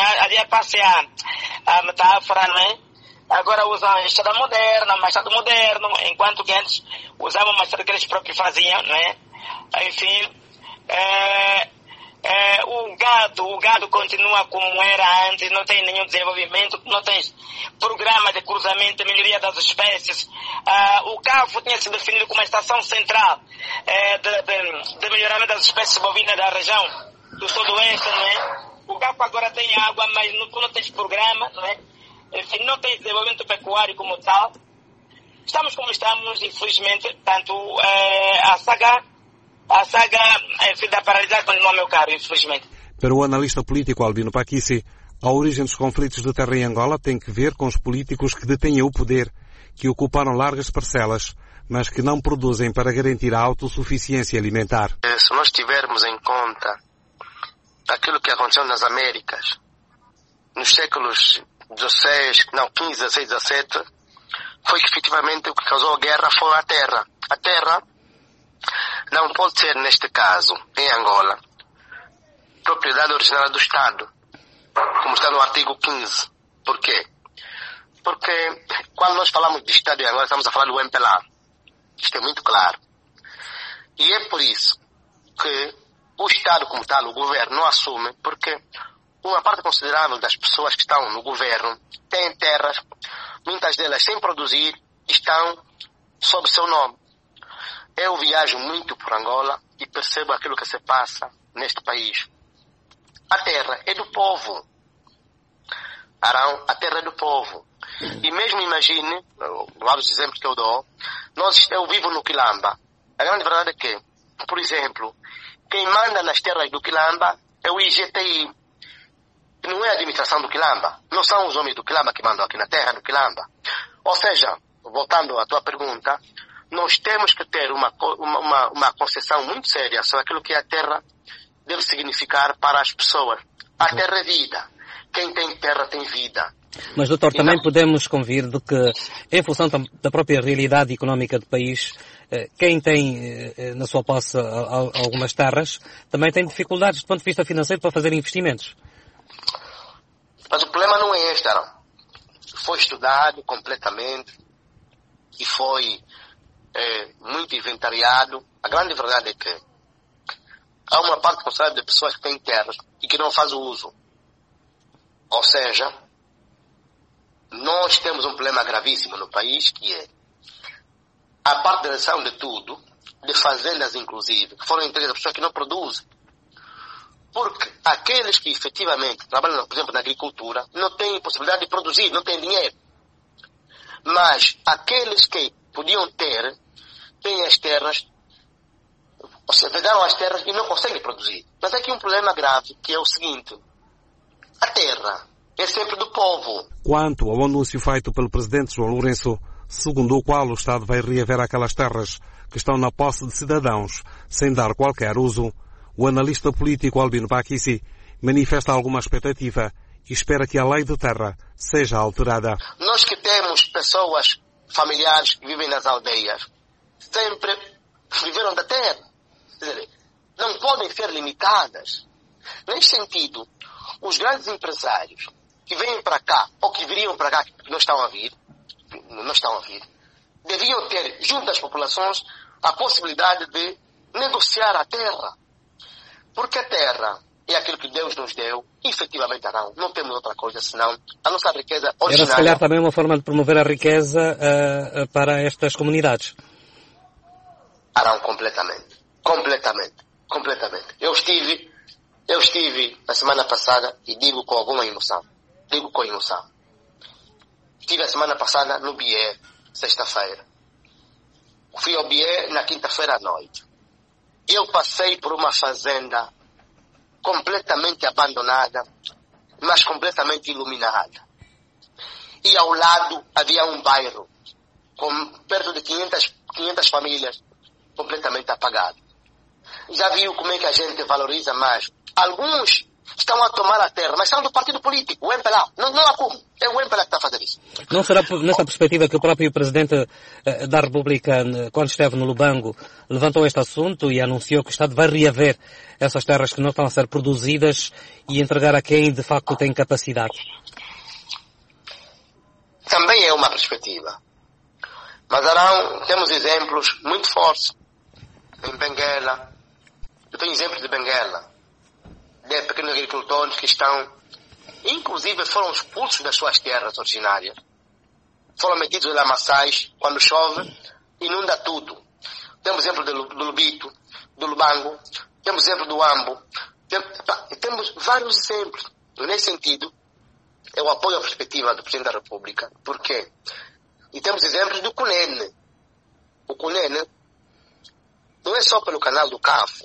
a metáfora, não é? Agora usam a estrada moderna, machado moderno, enquanto que antes usavam o machado que eles próprios faziam, não é? Enfim, o gado o gado continua como era antes, não tem nenhum desenvolvimento, não tem programa de cruzamento e melhoria das espécies. O CAFO tinha sido definido como uma estação central de melhoramento das espécies bovinas da região do sudoeste, não é? O CAFO agora tem água, mas não tem programa, não é? Enfim, não tem desenvolvimento pecuário como tal. Estamos como estamos, infelizmente, tanto a saga da paralisar continua, meu caro, infelizmente. Para o analista político Albino Paquissi, a origem dos conflitos de terra em Angola tem que ver com os políticos que detêm o poder, que ocuparam largas parcelas, mas que não produzem para garantir a autossuficiência alimentar. Se nós tivermos em conta aquilo que aconteceu nas Américas, nos séculos 15, 16, 17, foi que efetivamente o que causou a guerra foi a terra. A terra não pode ser, neste caso, em Angola, propriedade originária do Estado, como está no artigo 15. Por quê? Porque quando nós falamos de Estado em Angola, estamos a falar do MPLA. Isto é muito claro. E é por isso que o Estado como tal, o governo, não assume, porque uma parte considerável das pessoas que estão no governo têm terras, muitas delas sem produzir, estão sob seu nome. Eu viajo muito por Angola e percebo aquilo que se passa neste país. A terra é do povo. Arão, a terra é do povo. E mesmo imagine, vários exemplos que eu dou, eu vivo no Quilamba. A grande verdade é que, por exemplo, quem manda nas terras do Quilamba é o IGTI. Não é a administração do Quilamba. Não são os homens do Quilamba que mandam aqui na terra do Quilamba. Ou seja, voltando à tua pergunta, nós temos que ter uma concepção muito séria sobre aquilo que a terra deve significar para as pessoas. A terra é vida. Quem tem terra tem vida. Mas, doutor, também podemos convir de que, em função da própria realidade económica do país, quem tem na sua posse algumas terras também tem dificuldades do ponto de vista financeiro para fazer investimentos. Mas o problema não é este, não. Foi estudado completamente e foi muito inventariado. A grande verdade é que há uma parte considerável de pessoas que têm terras e que não faz o uso. Ou seja, nós temos um problema gravíssimo no país, que é a participação de tudo, de fazendas inclusive, que foram entregues a pessoas que não produzem. Porque aqueles que efetivamente trabalham, por exemplo, na agricultura, não têm possibilidade de produzir, não têm dinheiro. Mas aqueles que podiam ter, têm as terras, ou seja, pegaram as terras e não conseguem produzir. Mas aqui um problema grave, que é o seguinte: a terra é sempre do povo. Quanto ao anúncio feito pelo presidente João Lourenço, segundo o qual o Estado vai reaver aquelas terras que estão na posse de cidadãos, sem dar qualquer uso, o analista político Albino Paquissi manifesta alguma expectativa e espera que a lei de terra seja alterada. Nós que temos pessoas, familiares que vivem nas aldeias, sempre viveram da terra. Quer dizer, não podem ser limitadas. Nesse sentido, os grandes empresários que vêm para cá, ou que viriam para cá, que não estão a vir, deviam ter, junto às populações, a possibilidade de negociar a terra. Porque a terra é aquilo que Deus nos deu, e efetivamente não temos outra coisa senão a nossa riqueza originária. Era se calhar também uma forma de promover a riqueza para estas comunidades. Completamente. Eu estive na semana passada, e digo com alguma emoção. Estive a semana passada no Bié, sexta-feira. Fui ao Bié na quinta-feira à noite. Eu passei por uma fazenda completamente abandonada, mas completamente iluminada. E ao lado havia um bairro com perto de 500 famílias completamente apagado. Já viu como é que a gente valoriza mais? Alguns estão a tomar a terra, mas são do partido político, o MPLA. Não há como. É o MPLA que está a fazer isso. Não será nessa perspectiva que o próprio Presidente da República, quando esteve no Lubango, levantou este assunto e anunciou que o Estado vai reaver essas terras que não estão a ser produzidas e entregar a quem de facto tem capacidade? Também é uma perspectiva. Mas temos exemplos muito fortes. Em Benguela, eu tenho exemplos de Benguela, de pequenos agricultores que estão, inclusive foram expulsos das suas terras originárias. Foram metidos em lamaçais, quando chove, inunda tudo. Temos exemplo do Lubito, do Lubango, temos exemplo do Ambo, temos vários exemplos. Nesse sentido, eu apoio a perspectiva do Presidente da República. Por quê? E temos exemplos do Cunene. O Cunene não é só pelo canal do Cafo.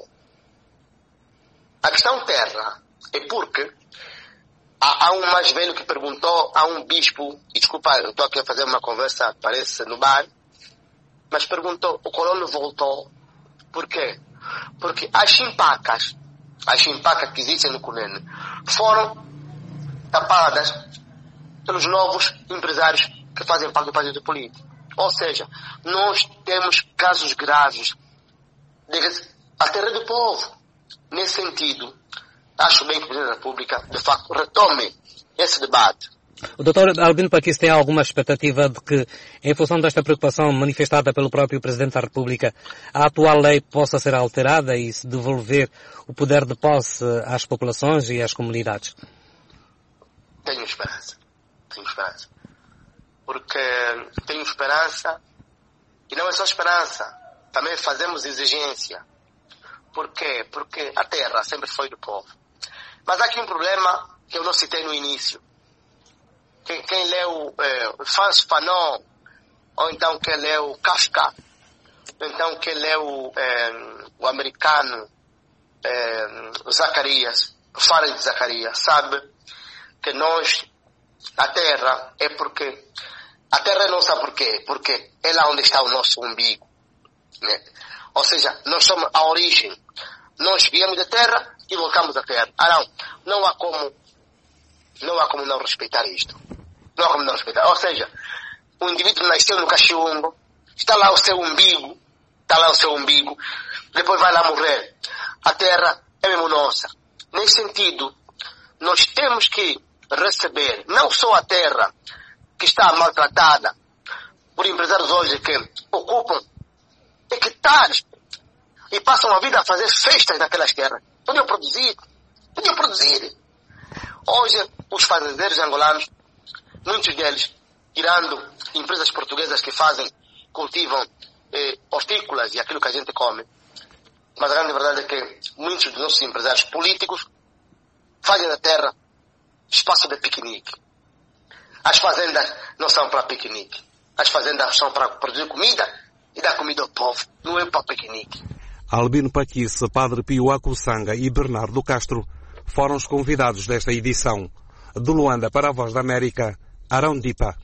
A questão terra é porque há um mais velho que perguntou a um bispo, e desculpa, eu estou aqui a fazer uma conversa, parece no bar, mas perguntou, o colono voltou. Por quê? Porque as chimpacas que existem no Cunene, foram tapadas pelos novos empresários que fazem parte do partido político. Ou seja, nós temos casos graves. A terra do povo. Nesse sentido, acho bem que o Presidente da República, de facto, retome esse debate. O Dr. Albino Paquice tem alguma expectativa de que, em função desta preocupação manifestada pelo próprio Presidente da República, a atual lei possa ser alterada e se devolver o poder de posse às populações e às comunidades? Tenho esperança. Porque tenho esperança, e não é só esperança, também fazemos exigência. Por quê? Porque a terra sempre foi do povo. Mas há aqui um problema que eu não citei no início. Quem leu Franz Fanon, ou então quem leu Kafka, ou então quem leu o americano Zacarias, Fares de Zacarias, sabe que a terra é porque... A terra não sabe por quê? Porque é lá onde está o nosso umbigo. Né? Ou seja, nós somos a origem. Nós viemos da terra e voltamos à terra. Não há como não respeitar isto. Não há como não respeitar. Ou seja, o indivíduo nasceu no cachumbo, está lá o seu umbigo, depois vai lá morrer. A terra é mesmo nossa. Nesse sentido, nós temos que receber não só a terra que está maltratada por empresários hoje que ocupam hectares e passam a vida a fazer festas naquelas terras. Podiam produzir. Hoje, os fazendeiros angolanos, muitos deles, tirando empresas portuguesas que cultivam hortícolas e aquilo que a gente come, mas a grande verdade é que muitos dos nossos empresários políticos fazem da terra espaço de piquenique. As fazendas não são para piquenique. As fazendas são para produzir comida e dar comida ao povo. Não é para piquenique. Albino Paquice, Padre Pio Acussanga e Bernardo Castro foram os convidados desta edição. De Luanda para a Voz da América, Arão Dipa.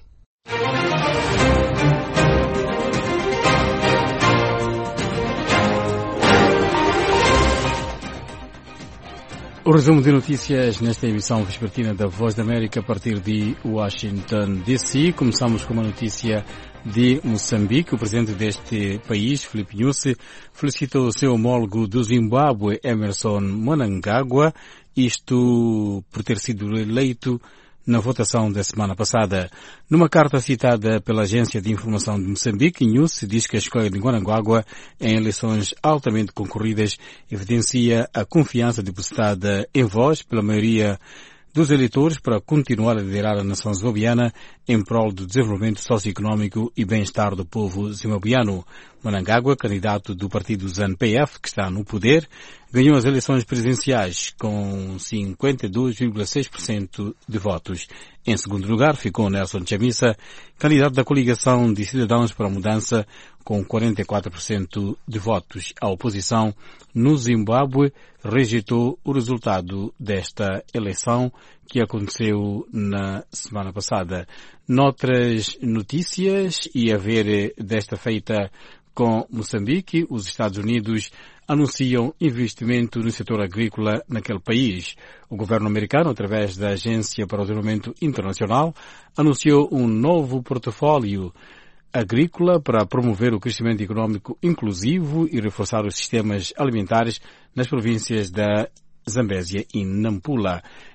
O resumo de notícias nesta emissão vespertina da Voz da América a partir de Washington, D.C. Começamos com uma notícia de Moçambique. O presidente deste país, Filipe Nyusi, felicitou o seu homólogo do Zimbábue, Emerson Mnangagwa, isto por ter sido eleito na votação da semana passada. Numa carta citada pela Agência de Informação de Moçambique, Nyusi diz que a escolha de Mnangagwa em eleições altamente concorridas evidencia a confiança depositada em voz pela maioria dos eleitores para continuar a liderar a nação zimbabuiana em prol do desenvolvimento socioeconómico e bem-estar do povo zimbabuiano. Mnangagwa, candidato do partido ZANU-PF, que está no poder, ganhou as eleições presidenciais com 52,6% de votos. Em segundo lugar ficou Nelson Chamisa, candidato da coligação de Cidadãos para a Mudança, com 44% de votos. A oposição no Zimbábue rejeitou o resultado desta eleição que aconteceu na semana passada. Noutras notícias, e a ver desta feita com Moçambique, os Estados Unidos anunciam investimento no setor agrícola naquele país. O governo americano, através da Agência para o Desenvolvimento Internacional, anunciou um novo portfólio agrícola para promover o crescimento econômico inclusivo e reforçar os sistemas alimentares nas províncias da Zambésia e Nampula.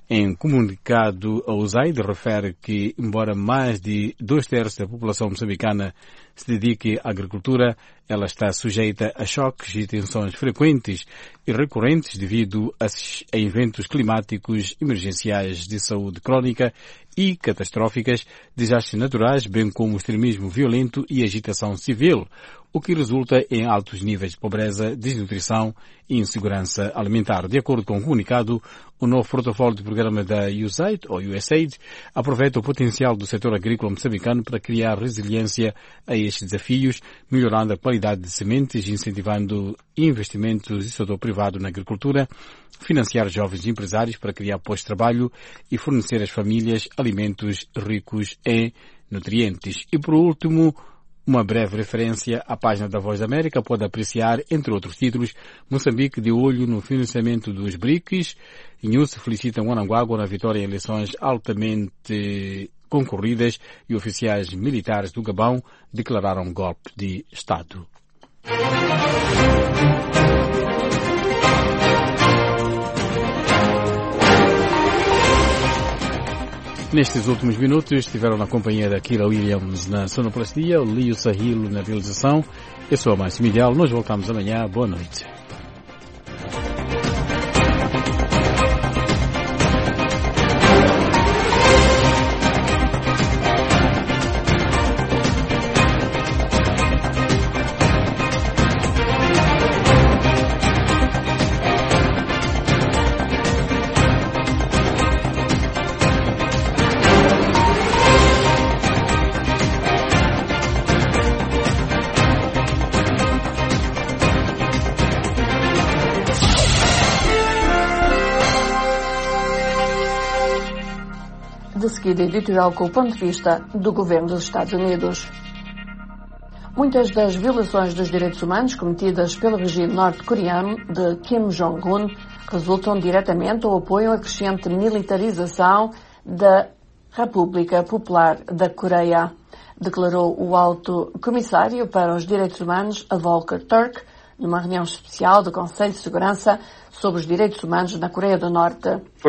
Em comunicado, a USAID refere que, embora mais de 2/3 da população moçambicana se dedique à agricultura, ela está sujeita a choques e tensões frequentes e recorrentes devido a eventos climáticos emergenciais de saúde crónica e catastróficas, desastres naturais, bem como extremismo violento e agitação civil, o que resulta em altos níveis de pobreza, desnutrição e insegurança alimentar. De acordo com o comunicado, o novo protocolo de programa da USAID, ou USAID, aproveita o potencial do setor agrícola moçambicano para criar resiliência a estes desafios, melhorando a qualidade de sementes, incentivando investimentos do setor privado na agricultura, financiar jovens empresários para criar postos de trabalho e fornecer às famílias alimentos ricos em nutrientes. E por último, uma breve referência à página da Voz da América pode apreciar, entre outros títulos, Moçambique de olho no financiamento dos BRICS, News felicita Mnangagwa na vitória em eleições altamente concorridas e oficiais militares do Gabão declararam golpe de Estado. Nestes últimos minutos estiveram na companhia da Kira Williams na sonoplastia, o Lio Sahilo na realização. Eu sou a Márcio Miguel, nós voltamos amanhã. Boa noite. De seguida, editorial com o ponto de vista do governo dos Estados Unidos. Muitas das violações dos direitos humanos cometidas pelo regime norte-coreano de Kim Jong-un resultam diretamente ou apoiam a crescente militarização da República Popular da Coreia, declarou o alto comissário para os direitos humanos, Volker Turk, numa reunião especial do Conselho de Segurança sobre os direitos humanos na Coreia do Norte. Por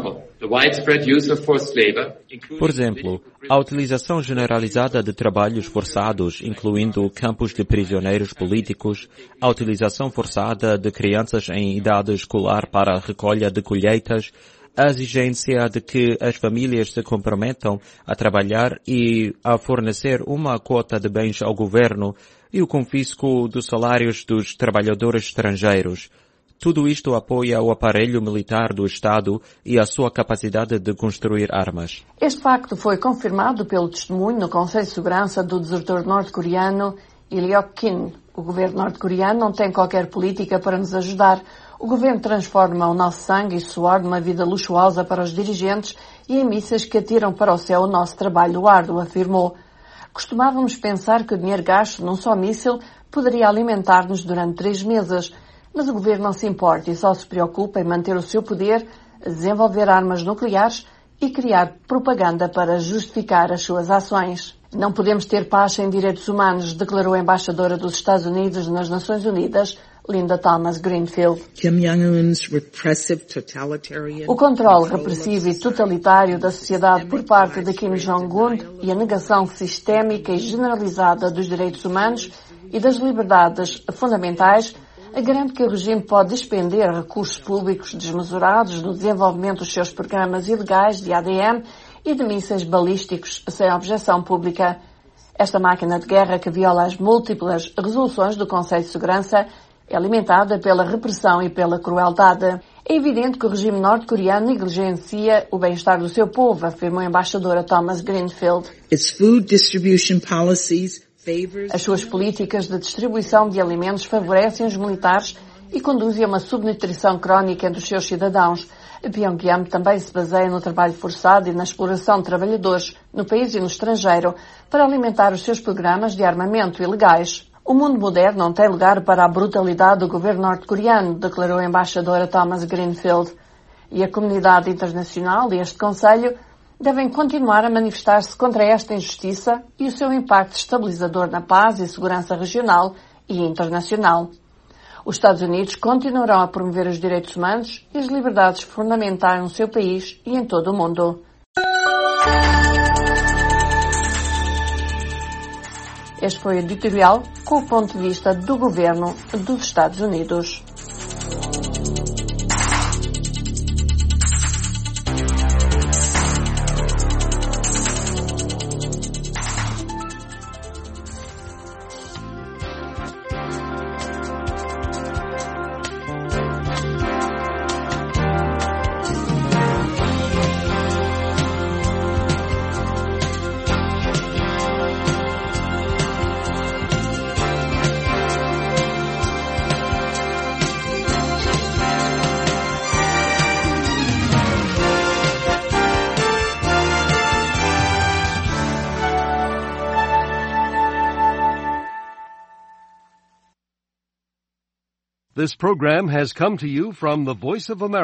exemplo, a utilização generalizada de trabalhos forçados, incluindo campos de prisioneiros políticos, a utilização forçada de crianças em idade escolar para a recolha de colheitas, a exigência de que as famílias se comprometam a trabalhar e a fornecer uma quota de bens ao governo e o confisco dos salários dos trabalhadores estrangeiros. Tudo isto apoia o aparelho militar do Estado e a sua capacidade de construir armas. Este facto foi confirmado pelo testemunho no Conselho de Segurança do desertor norte-coreano Lee Ok-in. O governo norte-coreano não tem qualquer política para nos ajudar. O governo transforma o nosso sangue e suor numa vida luxuosa para os dirigentes e em mísseis que atiram para o céu o nosso trabalho árduo, afirmou. Costumávamos pensar que o dinheiro gasto num só míssil poderia alimentar-nos durante 3 meses, mas o governo não se importa e só se preocupa em manter o seu poder, desenvolver armas nucleares e criar propaganda para justificar as suas ações. Não podemos ter paz sem direitos humanos, declarou a embaixadora dos Estados Unidos nas Nações Unidas, Linda Thomas-Greenfield. O controle repressivo e totalitário da sociedade por parte de Kim Jong-un e a negação sistémica e generalizada dos direitos humanos e das liberdades fundamentais garante que o regime pode despender recursos públicos desmesurados no desenvolvimento dos seus programas ilegais de ADM e de mísseis balísticos sem objeção pública. Esta máquina de guerra que viola as múltiplas resoluções do Conselho de Segurança é alimentada pela repressão e pela crueldade. É evidente que o regime norte-coreano negligencia o bem-estar do seu povo, afirmou a embaixadora Thomas-Greenfield. As suas políticas de distribuição de alimentos favorecem os militares e conduzem a uma subnutrição crónica entre os seus cidadãos. Pyongyang também se baseia no trabalho forçado e na exploração de trabalhadores no país e no estrangeiro para alimentar os seus programas de armamento ilegais. O mundo moderno não tem lugar para a brutalidade do governo norte-coreano, declarou a embaixadora Thomas-Greenfield. E a comunidade internacional e este Conselho devem continuar a manifestar-se contra esta injustiça e o seu impacto estabilizador na paz e segurança regional e internacional. Os Estados Unidos continuarão a promover os direitos humanos e as liberdades fundamentais no seu país e em todo o mundo. Este foi o editorial com o ponto de vista do governo dos Estados Unidos. This program has come to you from the Voice of America.